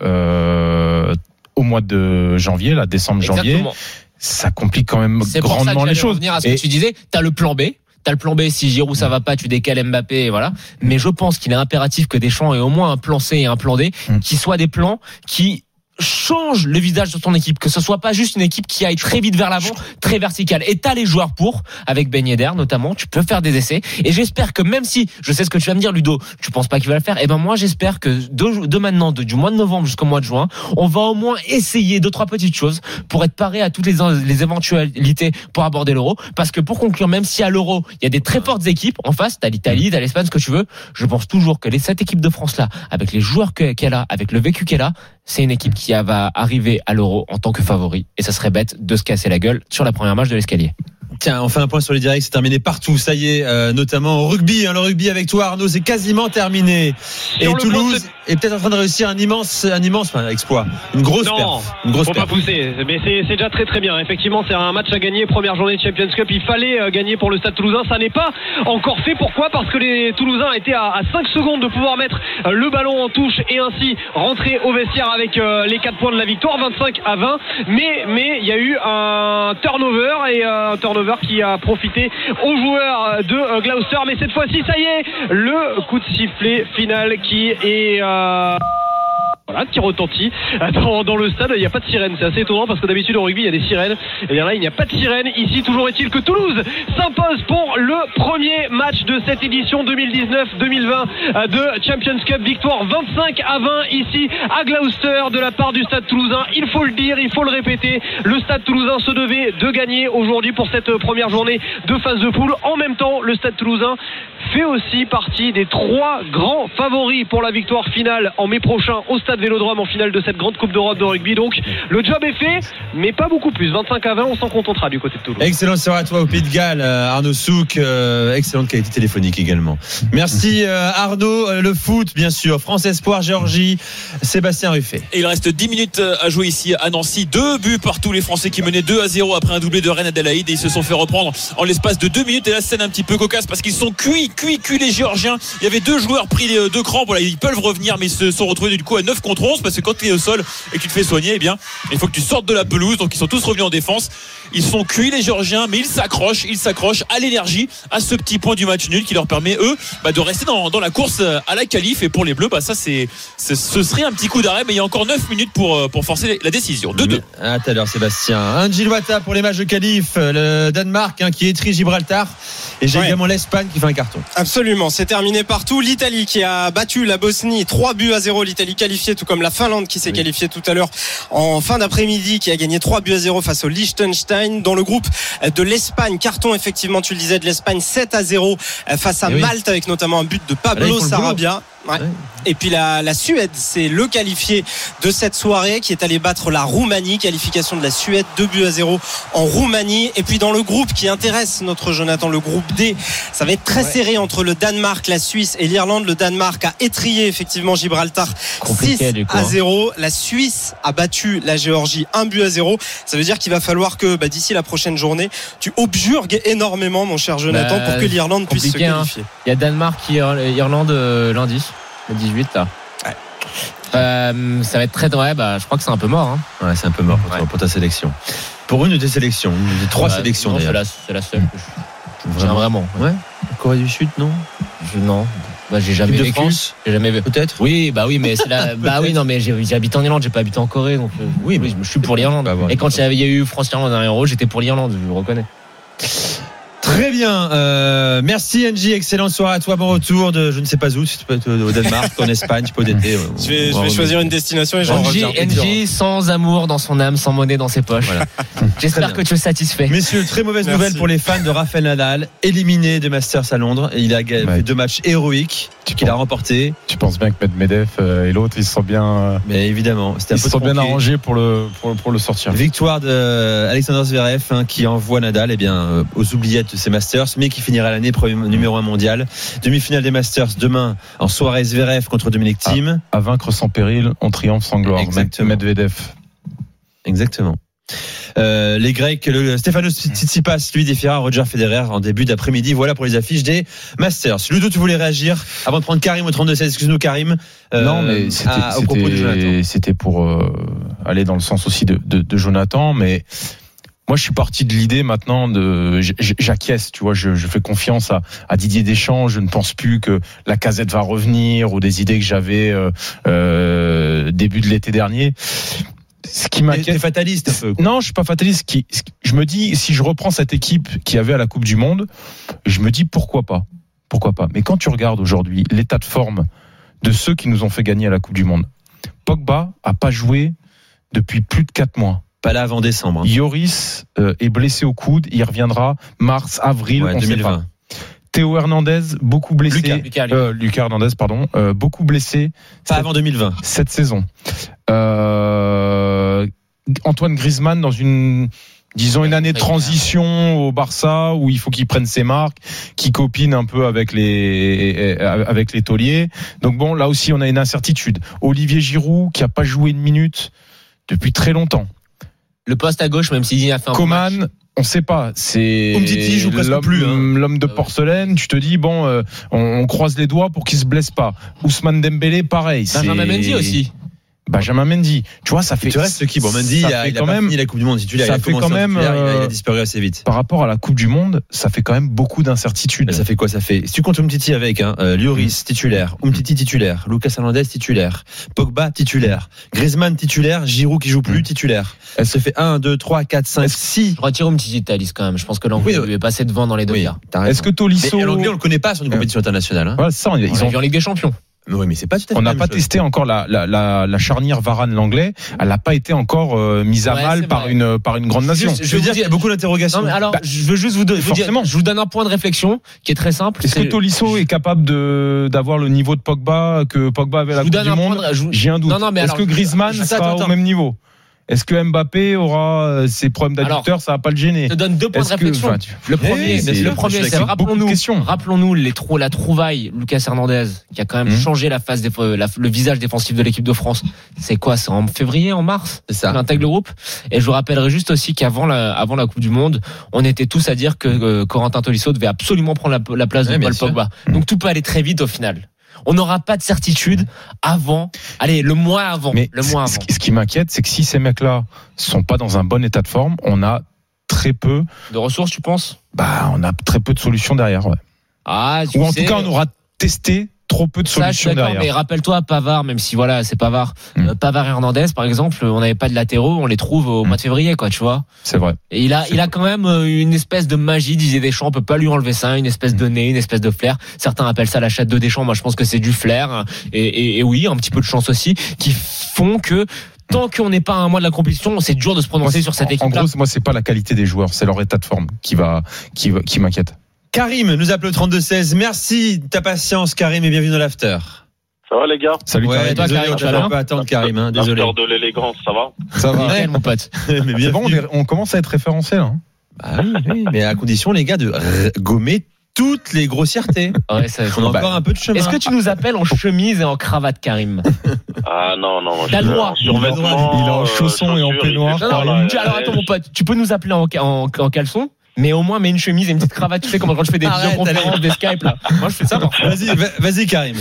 euh, au mois de janvier, là, décembre janvier, Exactement. Ça complique quand même C'est grandement pour ça que les choses. Revenir à ce que et, tu disais, t'as le plan B. T'as le plan B, si Giroud ça va pas, tu décales Mbappé, et voilà. Mais je pense qu'il est impératif que Deschamps ait au moins un plan C et un plan D, mmh. qui soient des plans qui change le visage de ton équipe, que ce soit pas juste une équipe qui aille très vite vers l'avant, très verticale. Et t'as les joueurs pour, avec Ben Yedder notamment, tu peux faire des essais. Et j'espère que même si, je sais ce que tu vas me dire, Ludo, tu penses pas qu'il va le faire, et ben moi j'espère que de, de maintenant, de, du mois de novembre jusqu'au mois de juin, on va au moins essayer deux trois petites choses pour être paré à toutes les, les éventualités pour aborder l'Euro. Parce que pour conclure, même si à l'Euro il y a des très fortes équipes en face, t'as l'Italie, t'as l'Espagne, ce que tu veux, je pense toujours que les cette équipe de France là, avec les joueurs qu'elle a, avec le vécu qu'elle a, c'est une équipe qui va arriver à l'Euro en tant que favori, et ça serait bête de se casser la gueule sur la première marche de l'escalier. Tiens, on fait un point sur les directs, c'est terminé partout, ça y est, euh, notamment au rugby, hein, le rugby avec toi Arnaud, c'est quasiment terminé. Et Toulouse est peut-être en train de réussir un immense, un immense enfin, exploit, une grosse non, perf, une grosse faut perf. pas pousser, mais c'est, c'est déjà très très bien. Effectivement, c'est un match à gagner, première journée de Champions Cup, il fallait euh, gagner pour le Stade Toulousain, ça n'est pas encore fait. Pourquoi ? Parce que les Toulousains étaient à, à cinq secondes de pouvoir mettre euh, le ballon en touche et ainsi rentrer au vestiaire avec euh, les quatre points de la victoire, vingt-cinq à vingt. Mais mais il y a eu un turnover et euh, un turnover qui a profité aux joueurs de Gloucester. Mais cette fois-ci, ça y est, le coup de sifflet final qui est euh Voilà, qui retentit dans, dans le stade. Il n'y a pas de sirène, c'est assez étonnant parce que d'habitude au rugby il y a des sirènes, et bien là il n'y a pas de sirène. Ici, toujours est-il que Toulouse s'impose pour le premier match de cette édition deux mille dix-neuf deux mille vingt de Champions Cup. Victoire vingt-cinq à vingt ici à Gloucester de la part du Stade Toulousain. Il faut le dire, il faut le répéter, le Stade Toulousain se devait de gagner aujourd'hui pour cette première journée de phase de poule. En même temps, le Stade Toulousain fait aussi partie des trois grands favoris pour la victoire finale en mai prochain au Stade Vélodrome en finale de cette grande Coupe d'Europe de rugby. Donc le job est fait, mais pas beaucoup plus. vingt-cinq à vingt, on s'en contentera du côté de Toulouse. Excellent soirée à toi au Pays de Galles, Arnaud Souk, euh, excellente qualité téléphonique également. Merci euh, Arnaud. Euh, le foot bien sûr, France Espoir Géorgie, Sébastien Ruffet. Et il reste dix minutes à jouer ici à Nancy. Deux buts partout, les Français qui menaient deux à zéro après un doublé de Reine Adélaïde, et ils se sont fait reprendre en l'espace de deux minutes. Et là, scène un petit peu cocasse parce qu'ils sont cuits cuit, cuit les Géorgiens. Il y avait deux joueurs pris deux crampes. Voilà, ils peuvent revenir, mais ils se sont retrouvés du coup à neuf contre onze parce que quand tu es au sol et que tu te fais soigner, eh bien, il faut que tu sortes de la pelouse. Donc ils sont tous revenus en défense. Ils sont cuits les Géorgiens, mais ils s'accrochent, ils s'accrochent à l'énergie, à ce petit point du match nul qui leur permet eux bah, de rester dans, dans la course à la qualif. Et pour les Bleus, bah, ça c'est, c'est ce serait un petit coup d'arrêt, mais il y a encore neuf minutes pour, pour forcer la décision. deux deux. À tout à l'heure, Sébastien. Un Gilles Wata pour les matchs de qualif. Le Danemark hein, qui étrit Gibraltar. Et j'ai ouais. également l'Espagne qui fait un carton. Absolument, c'est terminé partout. L'Italie qui a battu la Bosnie trois buts à zéro. L'Italie qualifiée, tout comme la Finlande qui s'est oui. qualifiée tout à l'heure en fin d'après-midi, qui a gagné trois buts à zéro face au Liechtenstein. Dans le groupe de l'Espagne, carton effectivement, tu le disais, de l'Espagne, sept à zéro face à et Malte oui. avec notamment un but de Pablo ah, Sarabia. Ouais. Ouais. Et puis la, la Suède, c'est le qualifié de cette soirée qui est allé battre la Roumanie. Qualification de la Suède, deux buts à zéro en Roumanie. Et puis dans le groupe qui intéresse notre Jonathan, le groupe D, ça va être très ouais. serré entre le Danemark, la Suisse et l'Irlande. Le Danemark a étrillé effectivement Gibraltar six à zéro. La Suisse a battu la Géorgie un but à zéro. Ça veut dire qu'il va falloir que bah, d'ici la prochaine journée, tu objurgues énormément, mon cher Jonathan, bah, pour que l'Irlande puisse se qualifier. Hein. Il y a Danemark, Irlande euh, lundi. Le dix-huit là. Ouais. Euh, ça va être très ouais, bah je crois que c'est un peu mort hein. Ouais, c'est un peu mort pour, ouais. toi, pour ta sélection. Pour une de tes sélections, des trois ouais, sélections non, d'ailleurs. C'est la, c'est la seule. Vraiment. vraiment. Ouais. ouais. Corée du Sud, non je, Non. Bah j'ai jamais vécu. France, j'ai jamais vécu. Peut-être. Oui, bah oui, mais c'est la. bah oui, non, mais j'ai, j'ai habité en Irlande, j'ai pas habité en Corée, donc. Euh, oui, mais je suis pour l'Irlande. Bah, ouais, Et quand il y, avait, il y a eu France-Irlande dans un Euro, j'étais pour l'Irlande, je le reconnais. Très bien, euh, merci Angie, excellente soirée à toi, bon retour de je ne sais pas où, si tu peux être au Danemark, en Espagne, tu peux d'été. Je vais, je vais choisir une destination et j'en reviens. Angie sans amour dans son âme, sans monnaie dans ses poches. Voilà. J'espère que tu es satisfait. Messieurs, très mauvaise merci. Nouvelle pour les fans de Rafael Nadal, éliminé des Masters à Londres. Il a fait ouais. deux matchs héroïques qu'il a remportés. Tu penses bien que Medvedev et l'autre ils se sont bien, euh, mais évidemment, c'était un ils peu se sont bien arrangés pour le pour, pour le sortir. Victoire de Alexander Zverev hein, qui envoie Nadal eh bien euh, aux oubliettes de ses Masters, mais qui finira l'année premier numéro un mondial. Demi-finale des Masters demain en soirée, Zverev contre Dominic Thiem. À, à vaincre sans péril, on triomphe sans gloire. Exactement. Medvedev. Exactement. Euh, les Grecs, le Stefanos Tsitsipas lui défiera Roger Federer en début d'après-midi. Voilà pour les affiches des Masters. Ludo, tu voulais réagir avant de prendre Karim au trente-deux seize. Excuse-nous Karim. Euh, non, mais c'était, à, au propos de Jonathan. C'était pour euh, aller dans le sens aussi de, de, de Jonathan, mais moi, je suis parti de l'idée maintenant de, j'acquiesce, tu vois, je, je fais confiance à, à Didier Deschamps. Je ne pense plus que la Casette va revenir ou des idées que j'avais euh, euh, début de l'été dernier. Ce qui m'inquiète. T'es fataliste un peu. Non, je suis pas fataliste. Qui, je me dis, si je reprends cette équipe qui avait à la Coupe du Monde, je me dis pourquoi pas, pourquoi pas. Mais quand tu regardes aujourd'hui l'état de forme de ceux qui nous ont fait gagner à la Coupe du Monde, Pogba a pas joué depuis plus de quatre mois. Pas là avant décembre. Hein. Yoris euh, est blessé au coude. Il reviendra mars, avril, ouais, on deux mille vingt. Sait pas. Théo Hernandez, beaucoup blessé. Lucas, Lucas, Lucas. Euh, Lucas Hernandez, pardon. Euh, beaucoup blessé. Pas avant deux mille vingt. Cette saison. Euh, Antoine Griezmann dans une, disons, une année de transition au Barça où il faut qu'il prenne ses marques, qu'il copine un peu avec les, avec les tauliers. Donc bon, là aussi, on a une incertitude. Olivier Giroud, qui a pas joué une minute depuis très longtemps. Le poste à gauche, même s'il a fait un Coman, bon match. On sait pas. C'est Umtiti joue presque l'homme, plus. Hein. L'homme de porcelaine. Tu te dis bon, euh, on, on croise les doigts pour qu'il se blesse pas. Ousmane Dembélé, pareil. Benjamin c'est... Mendy aussi. Benjamin Mendy. Tu vois, ça fait. Tu restes qui? Bon, Mendy, il a, il a quand pas même, fini la Coupe du Monde titulaire. Ça il a fait quand même. Titulaire, il, a, il a disparu assez vite. Par rapport à la Coupe du Monde, ça fait quand même beaucoup d'incertitudes. Mais ça fait quoi? Ça fait. Si tu comptes Umtiti avec, hein, euh, Lloris titulaire, Umtiti titulaire, Lucas Hernandez titulaire, Pogba titulaire, Griezmann titulaire, Giroud qui joue plus mmh. titulaire. Elle se fait un, deux, trois, quatre, cinq, six. Je retire Umtiti de ta liste quand même. Je pense que l'anglais oui, lui est passé devant dans les deux cas. Oui, est-ce que Tolisso. Mais l'anglais on le connaît pas sur une compétition internationale. Hein. Voilà, ça, ils, ils ont en Ligue des Champions. Mais oui, mais c'est pas tout à fait on n'a pas chose. testé encore la, la, la, la charnière Varane-Langlais. Elle n'a pas été encore euh, mise à ouais, mal par une, par une grande nation. Juste, je veux dire qu'il y a beaucoup d'interrogations. Non, mais alors, bah, je veux juste vous, de, vous dire, je vous donne un point de réflexion qui est très simple. Est-ce c'est... que Tolisso est capable de, d'avoir le niveau de Pogba que Pogba avait à la Coupe du Monde? De, je... J'ai un doute. Non, non, mais Est-ce alors, que Griezmann sera attends, attends. au même niveau? Est-ce que Mbappé aura euh, ses problèmes d'adducteur, ça va pas le gêner? Je te donne deux points Est-ce de réflexion. Que, enfin, tu... Le premier, c'est, le premier, c'est, c'est rappelons-nous, rappelons-nous les trous, la trouvaille Lucas Hernandez qui a quand même mmh. changé la face, des, la, le visage défensif de l'équipe de France. C'est quoi? C'est en février, en mars? C'est ça. Il intègre le groupe. Et je vous rappellerai juste aussi qu'avant la, avant la Coupe du Monde, on était tous à dire que euh, Corentin Tolisso devait absolument prendre la, la place de ouais, Paul Pogba. Mmh. Donc tout peut aller très vite au final. On n'aura pas de certitude avant, allez, le mois avant. Mais le mois ce, avant. ce qui m'inquiète, c'est que si ces mecs-là sont pas dans un bon état de forme, on a très peu de ressources, tu penses? Bah, on a très peu de solutions derrière. Ouais. Ah, ou en sais, tout cas, on aura testé trop peu de ça, solutions je suis derrière. Mais rappelle-toi Pavard, même si voilà, c'est Pavard, mmh. euh, Pavard et Hernandez, par exemple, on n'avait pas de latéraux, on les trouve au mmh. mois de février, quoi, tu vois. C'est vrai. Et il a, c'est il a quand même une espèce de magie, disait Deschamps, on peut pas lui enlever ça, une espèce de nez, une espèce de flair. Certains appellent ça la chatte de Deschamps. Moi, je pense que c'est du flair et, et, et oui, un petit peu de chance aussi, qui font que tant qu'on n'est pas à un mois de la compétition, c'est dur de se prononcer moi, sur cette équipe. En gros, moi, c'est pas la qualité des joueurs, c'est leur état de forme qui va, qui, va, qui m'inquiète. Karim nous appelle au trente-deux seize. Merci de ta patience, Karim, et bienvenue dans l'after. Ça va les gars? Salut ouais, Karim. Désolé, on ne peut pas attendre Karim. Hein, désolé. L'after de l'élégance, ça va? Ça va. Nickel, mon pote. Mais bien bon, on, on commence à être référencé là. Hein. Bah oui, oui, mais à condition, les gars, de r- gommer toutes les grossièretés. Ouais, ça, on a bah, encore un peu de chemin. Est-ce que tu nous appelles en chemise et en cravate, Karim? Ah non, non. T'as le droit. Il est en chaussons euh, et en peignoir. Alors, attends, mon pote, tu peux nous appeler en, en, en caleçon? Mais au moins, mets une chemise et une petite cravate. Tu sais, comme quand je fais des vidéoconférences, des Skype, là. Moi, je fais ça parfois. Vas-y, vas-y, Karim.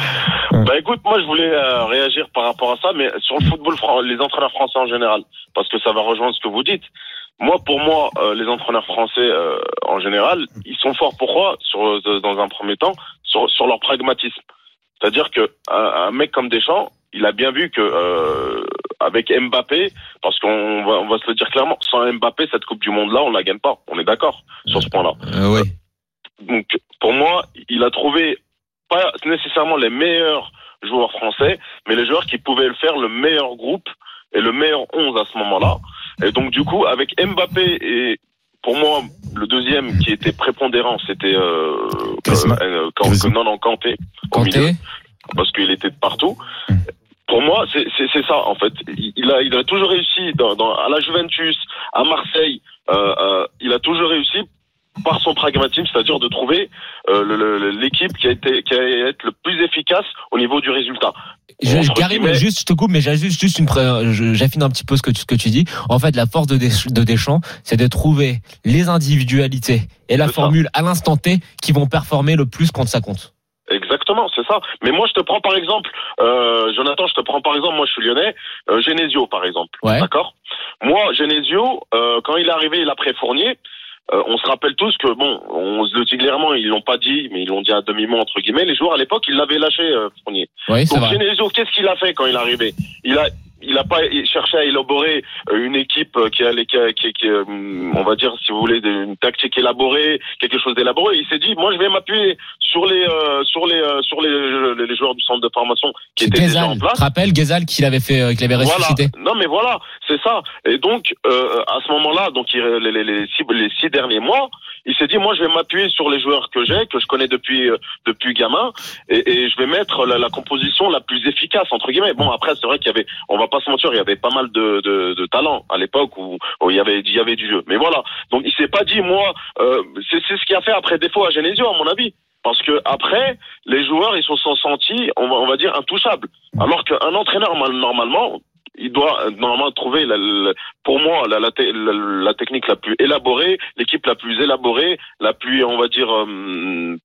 Bah écoute, moi, je voulais euh, réagir par rapport à ça, mais sur le football, les entraîneurs français en général, parce que ça va rejoindre ce que vous dites. Moi, pour moi, euh, les entraîneurs français euh, en général, ils sont forts. Pourquoi? Sur, euh, dans un premier temps, sur, sur leur pragmatisme. C'est-à-dire que un, un mec comme Deschamps, il a bien vu que euh, avec Mbappé, parce qu'on va, on va se le dire clairement, sans Mbappé, cette Coupe du Monde-là, on la gagne pas. On est d'accord sur ce point-là. Euh, oui. Donc, pour moi, il a trouvé pas nécessairement les meilleurs joueurs français, mais les joueurs qui pouvaient le faire, le meilleur groupe et le meilleur onze à ce moment-là. Et donc, du coup, avec Mbappé et pour moi, le deuxième qui était prépondérant, c'était euh, euh, euh, non, non, Kanté, au milieu, parce qu'il était de partout. Pour moi, c'est, c'est, c'est ça en fait. Il a, il a toujours réussi dans, dans, à la Juventus, à Marseille. Euh, euh, il a toujours réussi par son pragmatisme, c'est-à-dire de trouver euh, le, le, l'équipe qui a été, qui a été le plus efficace au niveau du résultat. Je, Karim, mais... juste, je te coupe, mais j'ajuste juste une, j'affine un petit peu ce que tu, ce que tu dis. En fait, la force de, Desch- de Deschamps, c'est de trouver les individualités et la c'est formule ça. À l'instant T qui vont performer le plus quand ça compte. Exactement, c'est ça. Mais moi, je te prends par exemple, euh, Jonathan, je te prends par exemple, moi, je suis lyonnais, euh, Genesio, par exemple. Ouais. D'accord. Moi, Genesio, euh, quand il est arrivé, il a après Fournier. Euh, on se rappelle tous que bon, on se le dit clairement, ils l'ont pas dit, mais ils l'ont dit à demi-mot entre guillemets. Les joueurs à l'époque, ils l'avaient lâché euh, Fournier. Oui, donc Genesio, qu'est-ce qu'il a fait quand il est arrivé? Il a il a pas cherché à élaborer une équipe qui allait, qui, qui, qui, on va dire, si vous voulez, une tactique élaborée, quelque chose d'élaboré. Il s'est dit, moi, je vais m'appuyer sur les, euh, sur les, euh, sur les, les joueurs du centre de formation qui étaient Ghezal, déjà en place. Tu te rappelles Ghezal qu'il avait fait, euh, qu'il avait ressuscité. Voilà. Non, mais voilà, c'est ça. Et donc, euh, à ce moment-là, donc il, les, les, les, six, les six derniers mois, il s'est dit, moi, je vais m'appuyer sur les joueurs que j'ai, que je connais depuis, euh, depuis gamin, et, et je vais mettre la, la composition la plus efficace entre guillemets. Bon, après, c'est vrai qu'il y avait, on va pas se mentir, il y avait pas mal de, de, de talent à l'époque où, où il y avait, il y avait du jeu. Mais voilà. Donc, il s'est pas dit, moi, euh, c'est, c'est ce qui a fait après défaut à Genesio, à mon avis. Parce que après, les joueurs, ils se sont sentis, on va, on va dire, intouchables. Alors qu'un entraîneur, normalement, il doit normalement trouver, la, la, pour moi, la, la, la, la technique la plus élaborée, l'équipe la plus élaborée, la plus, on va dire, euh,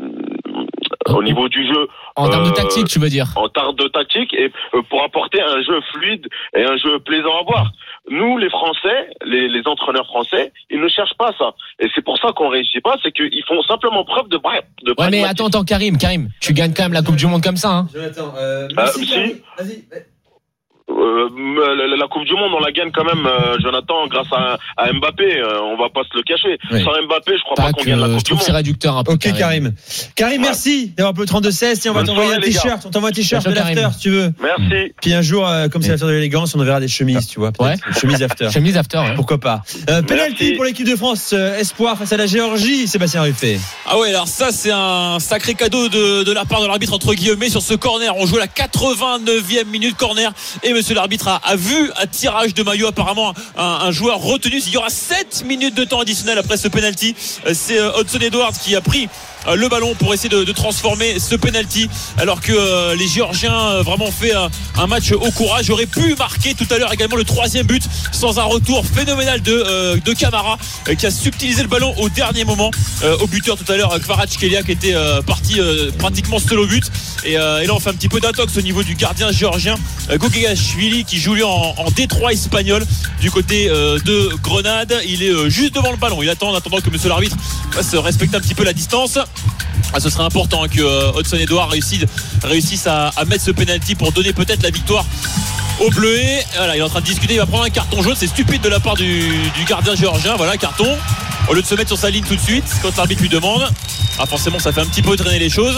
au niveau du jeu. En termes euh, de tactique, tu veux dire? En termes de tactique, et euh, pour apporter un jeu fluide et un jeu plaisant à voir. Nous, les Français, les, les entraîneurs français, ils ne cherchent pas ça. Et c'est pour ça qu'on réussit pas, c'est qu'ils font simplement preuve de bref. De ouais, mais attends, attends, Karim, Karim, tu gagnes quand même la Coupe du Monde comme ça, hein? Jonathan, euh, euh, si. Vas-y. Euh, la, la Coupe du Monde, on la gagne quand même, euh, Jonathan, grâce à, à Mbappé. Euh, on va pas se le cacher. Oui. Sans Mbappé, je crois pas, pas qu'on gagne la Coupe du Monde. C'est réducteur un peu. Ok, Karim. Karim, Karim ouais. Merci d'avoir appelé le trente-deux seize. Tiens, on va Bonne t'envoyer soirée, un t-shirt. Gars. On t'envoie un t-shirt de l'after si tu veux. Merci. Puis un jour, euh, comme c'est l'after de l'élégance, on enverra des chemises, tu vois. Ouais. Chemise after. Chemise after. Ouais. Pourquoi pas. Euh, penalty pour l'équipe de France, euh, espoir face à la Géorgie. Sébastien Ruffet. Ah ouais, alors ça c'est un sacré cadeau de, de la part de l'arbitre entre guillemets sur ce corner. On joue à la quatre-vingt-neuvième minute, corner et Monsieur monsieur l'arbitre a, a vu un tirage de maillot, apparemment un, un joueur retenu. Il y aura sept minutes de temps additionnel après ce penalty. C'est Hudson Edwards qui a pris le ballon pour essayer de, de transformer ce penalty, alors que euh, les Géorgiens euh, vraiment fait un, un match au courage. Aurait pu marquer tout à l'heure également le troisième but sans un retour phénoménal de, euh, de Camara euh, qui a subtilisé le ballon au dernier moment euh, au buteur tout à l'heure, Kvaratskhelia, qui était euh, parti euh, pratiquement seul au but. Et, euh, et là on fait un petit peu d'intox au niveau du gardien géorgien euh, Gogegashvili, qui joue lui en, en Détroit espagnol du côté euh, de Grenade. Il est euh, juste devant le ballon, il attend en attendant que monsieur l'arbitre fasse respecter un petit peu la distance. Ah, ce serait important que euh, Hudson Edwards réussisse, réussisse à, à mettre ce penalty pour donner peut-être la victoire aux Bleuets. Voilà, il est en train de discuter, il va prendre un carton jaune. C'est stupide de la part du, du gardien géorgien. Voilà, carton, au lieu de se mettre sur sa ligne tout de suite quand l'arbitre lui demande. Ah, forcément ça fait un petit peu traîner les choses.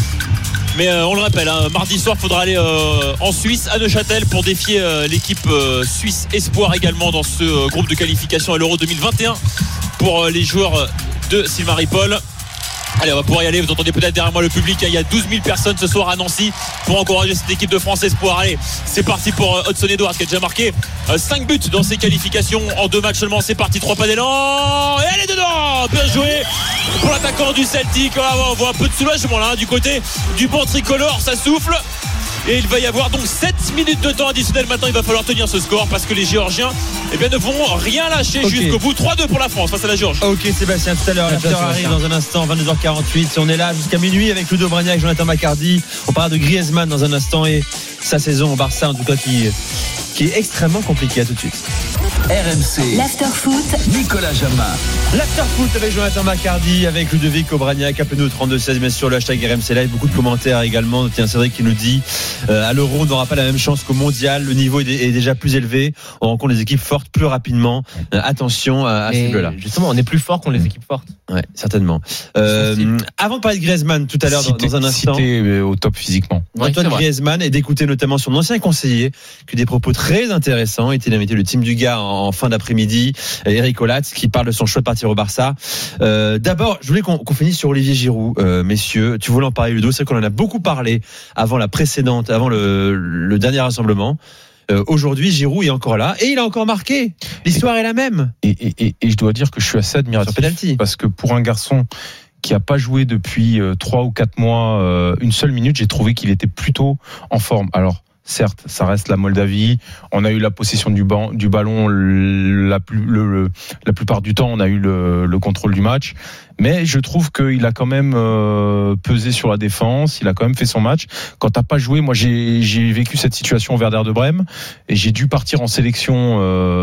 Mais euh, on le rappelle, hein, mardi soir il faudra aller euh, en Suisse, à Neuchâtel, pour défier euh, l'équipe euh, suisse Espoir également dans ce euh, groupe de qualification à l'Euro deux mille vingt et un pour euh, les joueurs de Sylvain Ripoll. Allez, on va pouvoir y aller. Vous entendez peut-être derrière moi le public. Il y a douze mille personnes ce soir à Nancy pour encourager cette équipe de France Espoir. Allez, c'est parti pour Hudson Edwards, qui a déjà marqué cinq buts dans ses qualifications en deux matchs seulement. C'est parti, trois pas d'élan et elle est dedans. Bien joué pour l'attaquant du Celtic. On voit un peu de soulagement là du côté du banc tricolore. Ça souffle. Et il va y avoir donc sept minutes de temps additionnel. Maintenant il va falloir tenir ce score, parce que les Géorgiens eh bien, ne vont rien lâcher okay. jusqu'au bout. Trois deux pour la France face à la Géorgie. Ok Sébastien, tout à l'heure l'after arrive dans un instant, vingt-deux heures quarante-huit. On est là jusqu'à minuit avec Ludo Bragnac et Jonathan Macardy. On parle de Griezmann dans un instant et sa saison au Barça en tout cas qui, qui est extrêmement compliquée. À tout de suite. R M C l'after foot, Nicolas Jamin. L'after foot avec Jonathan Macardy, avec Ludovic Obraniak. Appelez-nous au trente-deux seize, bien sûr, le hashtag R M C Live. Beaucoup de commentaires également. Tiens, Cédric qui nous dit euh, à l'Euro on n'aura pas la même chance qu'au Mondial. Le niveau est, est déjà plus élevé. On rencontre des équipes fortes plus rapidement. Euh, attention à, à ces deux-là. Justement, on est plus fort qu'on les équipes fortes. Ouais, certainement. Euh, avant de parler de Griezmann tout à l'heure dans, dans un instant, cité au top physiquement. Antoine ouais, Griezmann, et d'écouter notamment son ancien conseiller, qui a des propos très intéressants. Il était l'invité le team du gars en, en fin d'après-midi, Eric Olatz, qui parle de son choix de partir au Barça. Euh, d'abord, je voulais qu'on, qu'on finisse sur Olivier Giroud, euh, messieurs. Tu voulais en parler, Ludo. C'est vrai qu'on en a beaucoup parlé avant la précédente, avant le, le dernier rassemblement. Euh, aujourd'hui, Giroud est encore là et il a encore marqué. L'histoire et, est la même. Et, et, et, et je dois dire que je suis assez admiratif, parce que pour un garçon qui a pas joué depuis euh, trois ou quatre mois euh, une seule minute, j'ai trouvé qu'il était plutôt en forme. Alors certes, ça reste la Moldavie. On a eu la possession du, ban, du ballon la, plus, le, le, la plupart du temps. On a eu le, le contrôle du match. Mais je trouve qu'il a quand même euh, pesé sur la défense. Il a quand même fait son match. Quand t'as pas joué, moi j'ai, j'ai vécu cette situation au Werder de Brême et j'ai dû partir en sélection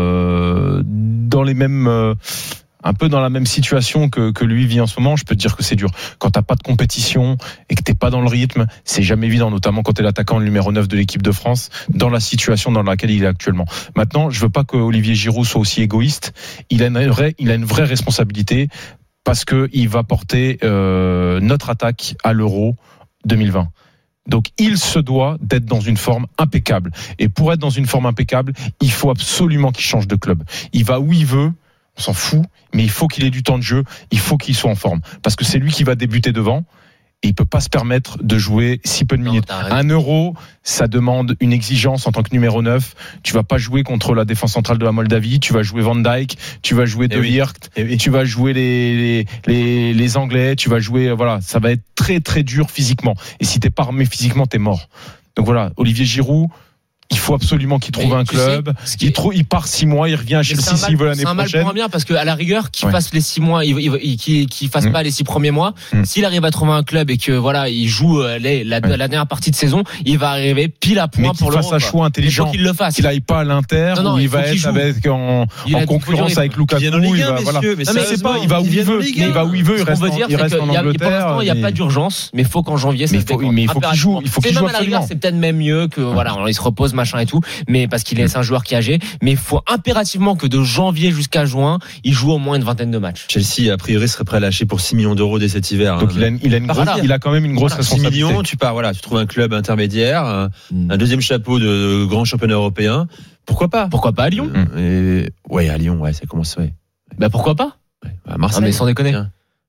euh, dans les mêmes... Euh, un peu dans la même situation que, que lui vit en ce moment. Je peux te dire que c'est dur. Quand t'as pas de compétition et que t'es pas dans le rythme, c'est jamais évident, notamment quand t'es l'attaquant numéro neuf de l'équipe de France, dans la situation dans laquelle il est actuellement. Maintenant, je veux pas que Olivier Giroud soit aussi égoïste. Il a une vraie, il a une vraie responsabilité, parce que il va porter euh, notre attaque à l'Euro deux mille vingt. Donc il se doit d'être dans une forme impeccable. Et pour être dans une forme impeccable, il faut absolument qu'il change de club. Il va où il veut, on s'en fout, mais il faut qu'il ait du temps de jeu, il faut qu'il soit en forme, parce que c'est lui qui va débuter devant. Et il peut pas se permettre de jouer si peu de minutes. Non, un euro, ça demande une exigence en tant que numéro neuf. Tu vas pas jouer contre la défense centrale de la Moldavie. Tu vas jouer Van Dijk, tu vas jouer De Ligt, oui. oui. tu vas jouer les, les, les, les Anglais, tu vas jouer, voilà, ça va être très très dur physiquement. Et si t'es pas armé physiquement, t'es mort. Donc voilà, Olivier Giroud, il faut absolument qu'il trouve mais un club. Sais, il, trouve, il part six mois, il revient à Chelsea s'il veut l'année prochaine. C'est un mal pour un bien, parce qu'à la rigueur, qu'il ouais. fasse les six mois, il, il, qu'il, qu'il fasse mmh. pas les six premiers mois. Mmh. S'il arrive à trouver un club et que voilà, il joue les, la, ouais. la dernière partie de saison, il va arriver pile à point mais pour l'Euro. Qu'il fasse un choix intelligent. Il faut qu'il le fasse. Qu'il aille pas à l'Inter non, non, où il, il va être avec en, en concurrence avec Lukaku. Il va voilà. Mais c'est pas, il va où il veut. Il va où il veut. Il reste en Angleterre. Il n'y a pas d'urgence, mais il faut qu'en janvier, ça se décompte. Mais il faut qu'il joue. Il faut qu'il joue absolument. C'est peut-être même mieux que voilà, il se repose machin et tout. Mais parce qu'il est un joueur qui est âgé, mais il faut impérativement que de janvier jusqu'à juin, il joue au moins une vingtaine de matchs. Chelsea, a priori, serait prêt à lâcher pour six millions d'euros dès cet hiver. Donc hein, il, a, il, a une grosse, voilà. il a quand même une grosse voilà, responsabilité. six millions, tu pars, voilà, tu trouves un club intermédiaire, un, mm. un deuxième chapeau de grand championnat européen. Pourquoi pas Pourquoi pas à Lyon mm. et, Ouais, à Lyon, ouais, ça commence, ouais. Bah pourquoi pas ouais, à Marseille. Ah, mais sans déconner. Tiens.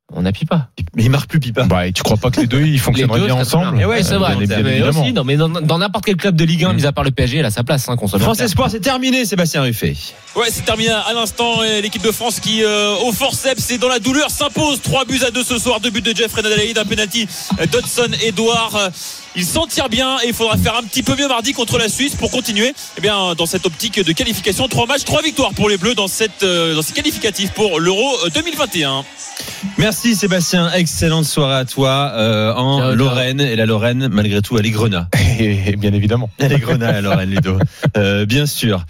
On a Pipa. Mais il marque plus Pipa. Bah, et tu crois pas que les deux ils fonctionneraient bien ensemble? Et ouais, c'est vrai. Mais aussi, non, mais dans, dans n'importe quel club de Ligue un, mis à part le P S G, elle a sa place, hein, qu'on soit France Espoir, c'est terminé, Sébastien Ruffet. Ouais, c'est terminé à l'instant. L'équipe de France qui, euh, au forceps et dans la douleur, s'impose. trois buts à deux ce soir. Deux buts de Jeff Adelaide, un penalty d'Hudson Edouard. Il s'en tire bien et il faudra faire un petit peu mieux mardi contre la Suisse pour continuer eh bien, dans cette optique de qualification. Trois matchs, trois victoires pour les Bleus dans, cette, euh, dans ces qualificatifs pour l'Euro deux mille vingt et un. Merci Sébastien, excellente soirée à toi euh, en ciao, Lorraine. Ciao. Et la Lorraine, malgré tout, elle est grenat. Et, et bien évidemment. Elle est grenat, la Lorraine, Ludo. Euh, bien sûr.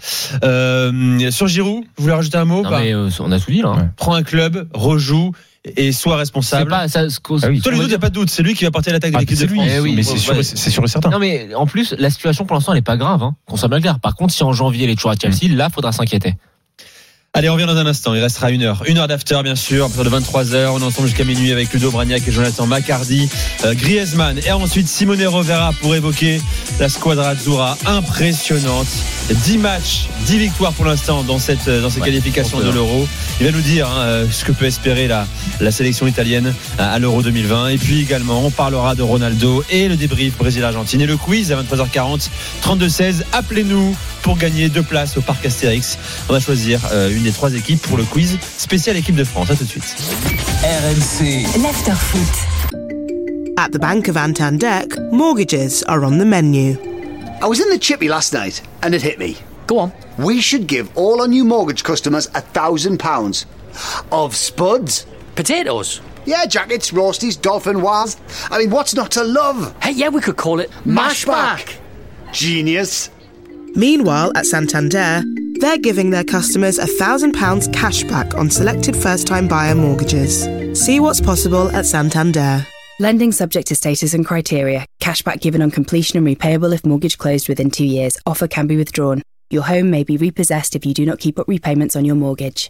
Euh, sur Giroud, vous voulez rajouter un mot? Non, mais, euh, on a tout dit là. Hein. Ouais. Prends un club, rejoue et sois responsable. C'est pas, ça, ce ah oui. Toi, Ludo, il n'y a pas de doute, c'est lui qui va porter l'attaque de ah, l'équipe de France. Eh oui, mais c'est sûr, c'est sûr et certain. Non, mais en plus, la situation pour l'instant, elle n'est pas grave, hein, qu'on soit bien clair. Par contre, si en janvier, elle est toujours à Chelsea, mmh. là, il faudra s'inquiéter. Allez, on revient dans un instant. Il restera une heure. Une heure d'after, bien sûr. À partir de vingt-trois heures, on est ensemble jusqu'à minuit avec Ludo Bragnac et Jonathan Macardy, euh, Griezmann et ensuite Simone Rovera pour évoquer la squadra Azzurra impressionnante. dix matchs, dix victoires pour l'instant dans cette, dans cette ouais, qualification de l'Euro. Il va nous dire hein, ce que peut espérer la, la sélection italienne à l'Euro deux mille vingt. Et puis également, on parlera de Ronaldo et le débrief Brésil-Argentine et le quiz à vingt-trois heures quarante, trente-deux seize. Appelez-nous pour gagner deux places au Parc Astérix. On va choisir euh, une des trois équipes pour le quiz spécial équipe de France. À tout de suite. R M C l'Afterfoot. At the Bank of Antandek, mortgages are on the menu. I was in the chippy last night and it hit me. Go on. We should give all our new mortgage customers a thousand pounds of spuds. Potatoes? Yeah, jackets, roasties, dolphin wires. I mean, what's not to love? Hey, yeah, we could call it Mashback. Genius. Meanwhile, at Santander, they're giving their customers a thousand pounds cash back on selected first-time buyer mortgages. See what's possible at Santander. Lending subject to status and criteria. Cashback given on completion and repayable if mortgage closed within two years. Offer can be withdrawn. Your home may be repossessed if you do not keep up repayments on your mortgage.